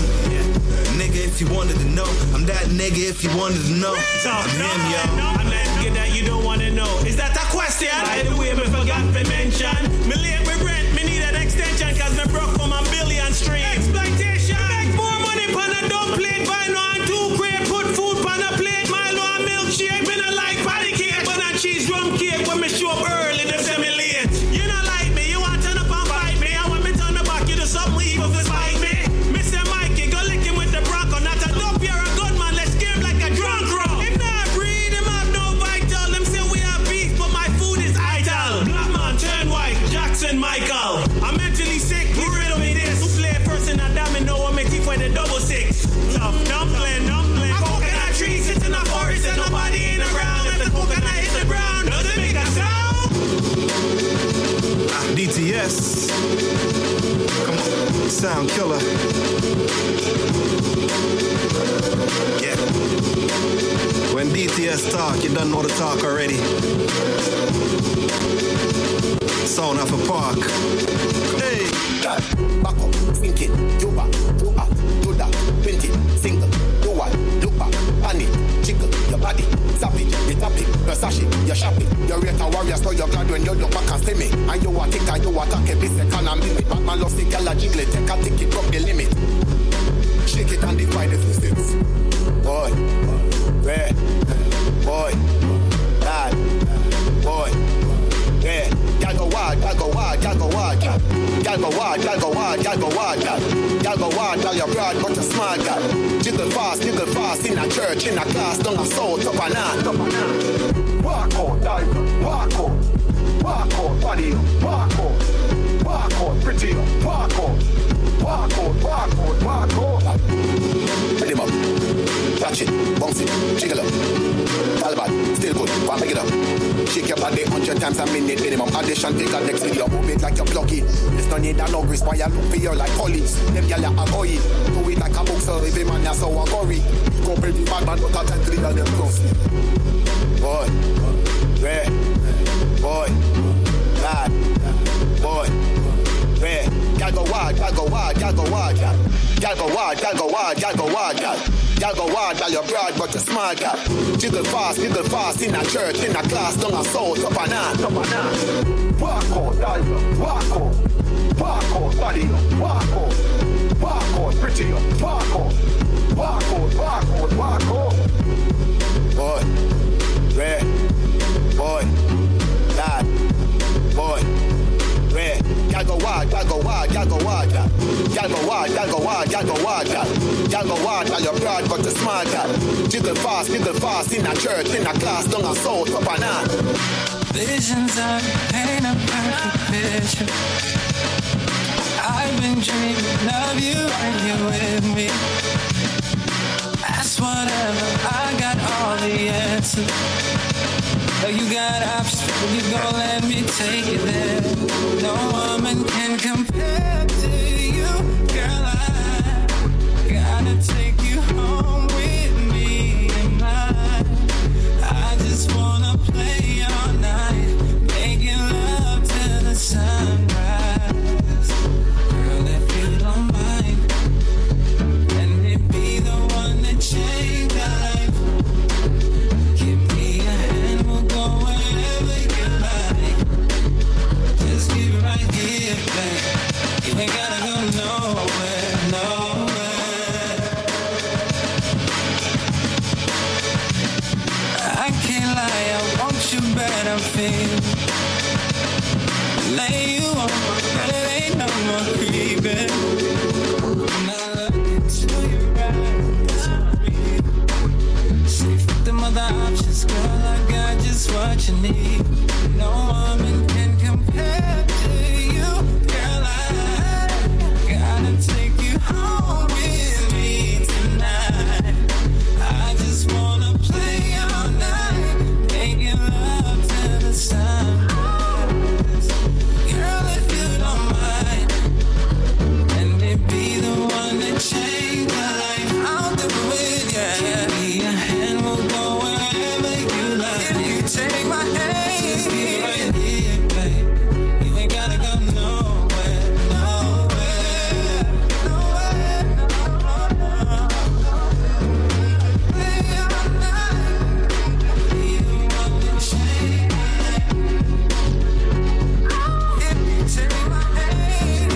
Nigga if you wanted to know. I'm that nigga if you wanted to know. I'm him, y'all. I'm that nigga that you don't wanna know. Is that a question? By the way, me forgot to mention. Me late with rent, me need an extension, cause me broke for my billion stream. Exploitation. Make more money pan a dumb plate, buy no and 2 crate, put food pan a plate, Milo and milkshake. Me no like patty cake, but not cheese rum cake. When me show up early, them say me late. You not like me, you want turn up and fight me. And when me turn the back, you do something evil to spite me. Mr. Mikey, go lick him with the Bronco, not a dope, you're a gunman, let's game like a drunk row. Him not breed, him have no vital. Them say we have beef, but my food is idle. Black man turn white, Jackson Michael. I'm mentally sick, who riddle me this? Who play first in a domino or make teeth for the 666? Tough, dumpling. A coconut tree sits in a forest and nobody in the ground. If the coconut hits the ground, does it make a sound? DTS. Come on, sound killer. Yeah. When DTS talk, you done know the talk already. Sound off a park. Hey. Back up, think it, you back, do up, do that, print it, single, do what, look back, pan it, jiggle, your body, zap it, you tap it, Versace, you shop it, you rate a warrior, so you're glad when you look back and see me, and you a tick and you attack every second and minute, Batman loves the girl a jiggle it, take a ticket, up the limit, shake it and defy the physics, boy, where, boy, dad, boy, yeah, y'all go wild, y'all go wild, y'all go wild, y'all go wild, y'all go wild, y'all go wild, y'all go wild, y'all you're broad but you're smart, y'all jiggle fast in a church, in a class, down a soul, top and on. Walk out, dive, walk out, body, walk out, pretty, walk out. Hit him up, touch it, bounce it, jiggle up. Taliban, still good, come pick it up. Shake your body 100 times a minute minimum. Audition, take a next video, move it like you're plucky. There's no need a no grease, why you look for you like police. Them gyal a go it, do it like a boxer. Every man ya so a gory. Go baby bad man, but I tell 3 of them close. Boy, where, boy, lad, boy, where. Y'all go wild, y'all go wild, y'all go wild, y'all go wild, y'all go wild, y'all go wild, y'all go wild, y'all you're broad but you're smart, y'all jiggle fast in a church, in a class, down a soul, top and on. Walk out, dive, walk out, body, walk out, pretty, walk out. Boy, where, boy, dad, boy. wild, y'all go wild, y'all go wild, y'all. Y'all go wild, y'all go wild, y'all go wild, y'all. Y'all go wild, while you're broad, but you're smart, y'all. Jiggle fast in a church, in a class, down a soul, up and on. Visions of paint a perfect picture. I've been dreaming of you when you're with me. Ask whatever, I got all the answers. Oh, you got options, you gon' let me take you there. No woman can compare to you, girl. I gotta take you home with me tonight. I just wanna play all night, making love till the sunrise. Girl, if you don't mind, let me be the one that changed your life. Give me a hand, we'll go wherever you like. Just keep it right here, babe. You ain't gotta go nowhere, nowhere. I can't lie, I want you better, feel. Lay you on, but it ain't no more creeping. When I look into your eyes, see them other options, girl, I got just what you need. No woman can compare to you, girl. I gotta take you home with me tonight. I just wanna play all night, making love till the sunrise. Girl, if you don't mind, let me be the one that changed my life. I'll do it with you. Give me a hand, we'll go wherever you like. If you take my hand, just be right here, babe. You ain't gotta go nowhere, nowhere, nowhere, nowhere. Play all night, be the one that changed my life. If you take my hand,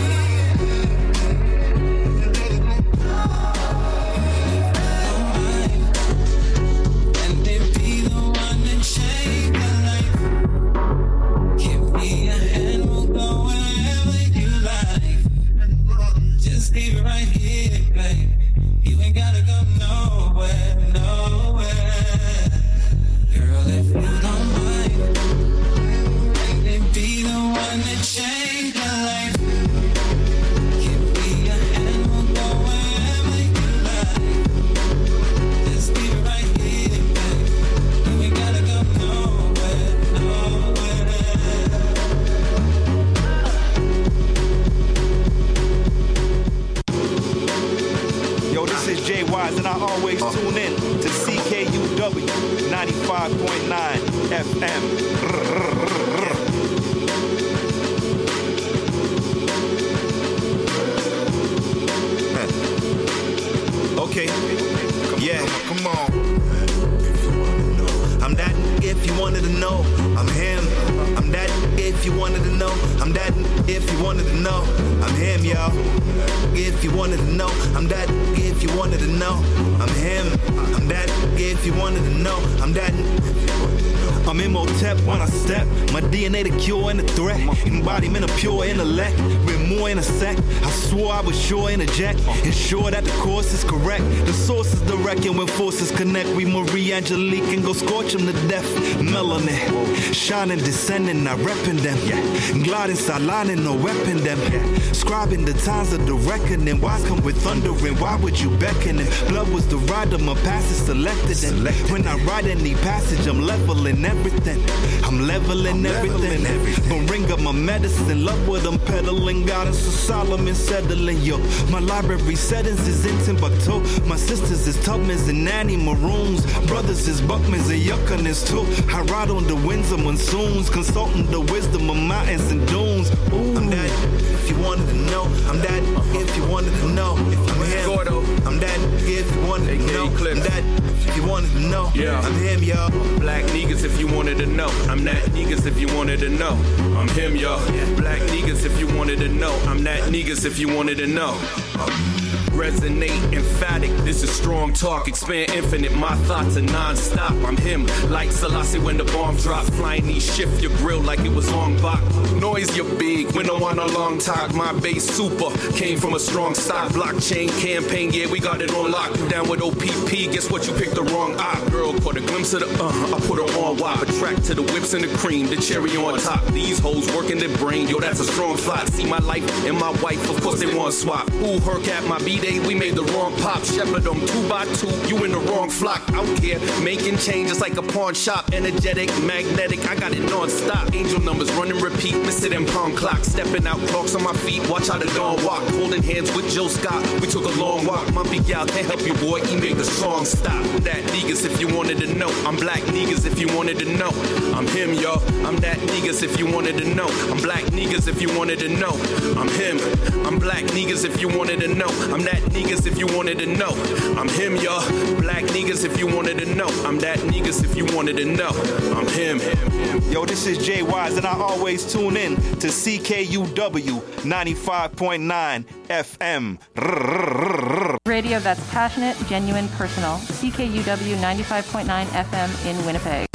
and they be the one that changed my life. Give me a hand, we'll go wherever you like. Just leave it right here, babe. You ain't gotta go nowhere, nowhere. Girl, if you don't mind, and they be the one that changed my life. Give me a hand, we'll go wherever you like. Just leave it right here, babe. You ain't gotta go nowhere, nowhere. Yo, this is Jay Wise, and I always tune in to CKUW 95.9 FM. Okay, yeah, come on. I'm that if you wanted to know, I'm him. I'm that if you wanted to know, I'm that if you wanted to know, I'm him, y'all. If you wanted to know, I'm that if you wanted to know, I'm him. I'm that if you wanted to know, I'm that. I'm Imhotep when I step. My DNA the cure and the threat. Embodiment of pure intellect. We're more in a sec. I swore I was sure interject. Ensure that the course is correct. The source is direct, and when forces connect, we Marie Angelique and go scorch them to death. Melanin, shining, descending, not repping them. Gliding, sidelining, no weapon them. Scribing the times of the reckoning. Wise come with thundering. Why would you beckon it? Blood was the rider, my passage selected. And when I write any passage, I'm leveling everything. I'm leveling everything. But ring up my medicine. Love what I'm peddling. Guidance of Solomon settling. Yo, my library settings is in Timbuktu. My sisters is Tubmans and Nanny Maroons. Brothers is Buckmans and Yuckanins too. I ride on the winds of monsoons. Consulting the wisdom of mountains and dunes. Ooh. I'm that if you wanted to know. I'm that if you wanted to know. I'm him. I'm that if you wanted to know. I'm that if you wanted to know. Yeah. I'm him, y'all. Black niggas if you wanted to know. I'm that niggas if you wanted to know. I'm him, y'all. Black niggas if you wanted to know. I'm that niggas if you wanted to know. resonate, emphatic. This is strong talk, expand infinite. My thoughts are non-stop. I'm him, like Selassie when the bomb drops. Flying these shift your grill like it was on bach. Noise you're big, when no one a long talk. My base super, came from a strong stock. Blockchain campaign, yeah, we got it on lock. Down with OPP, guess what, you picked the wrong op. Girl caught a glimpse of the I put her on wop. Attract to the whips and the cream, the cherry on top. These hoes working their brain, yo, that's a strong plot. See my life and my wife, of course they want to swap. Ooh, her cat, my B-Day, we made the wrong pop. Shepherd them 2 by 2, you in the wrong flock. Out here, making changes like a pawn shop. Energetic, magnetic, I got it non-stop. Angel numbers running repeat, missing them pound clock. Stepping out, clocks on my feet, watch how the dawn walk. Holding hands with Joe Scott, we took a long walk. Mumpy gal can't help you, boy, he made the song stop. That niggas if you wanted to know. I'm black niggas if you wanted to know. I'm him, yo. I'm that niggas if you wanted to know. I'm black niggas if you wanted to know. I'm him. I'm black niggas if you wanted to know. I'm that niggas if you wanted to know. I'm him, yo. Black niggas if you wanted to know. I'm that niggas if you wanted to know. I'm him. Yo, this is Jay Wise, and I always tune in to CKUW 95.9 FM. Radio that's passionate, genuine, personal. CKUW 95.9 FM in Winnipeg.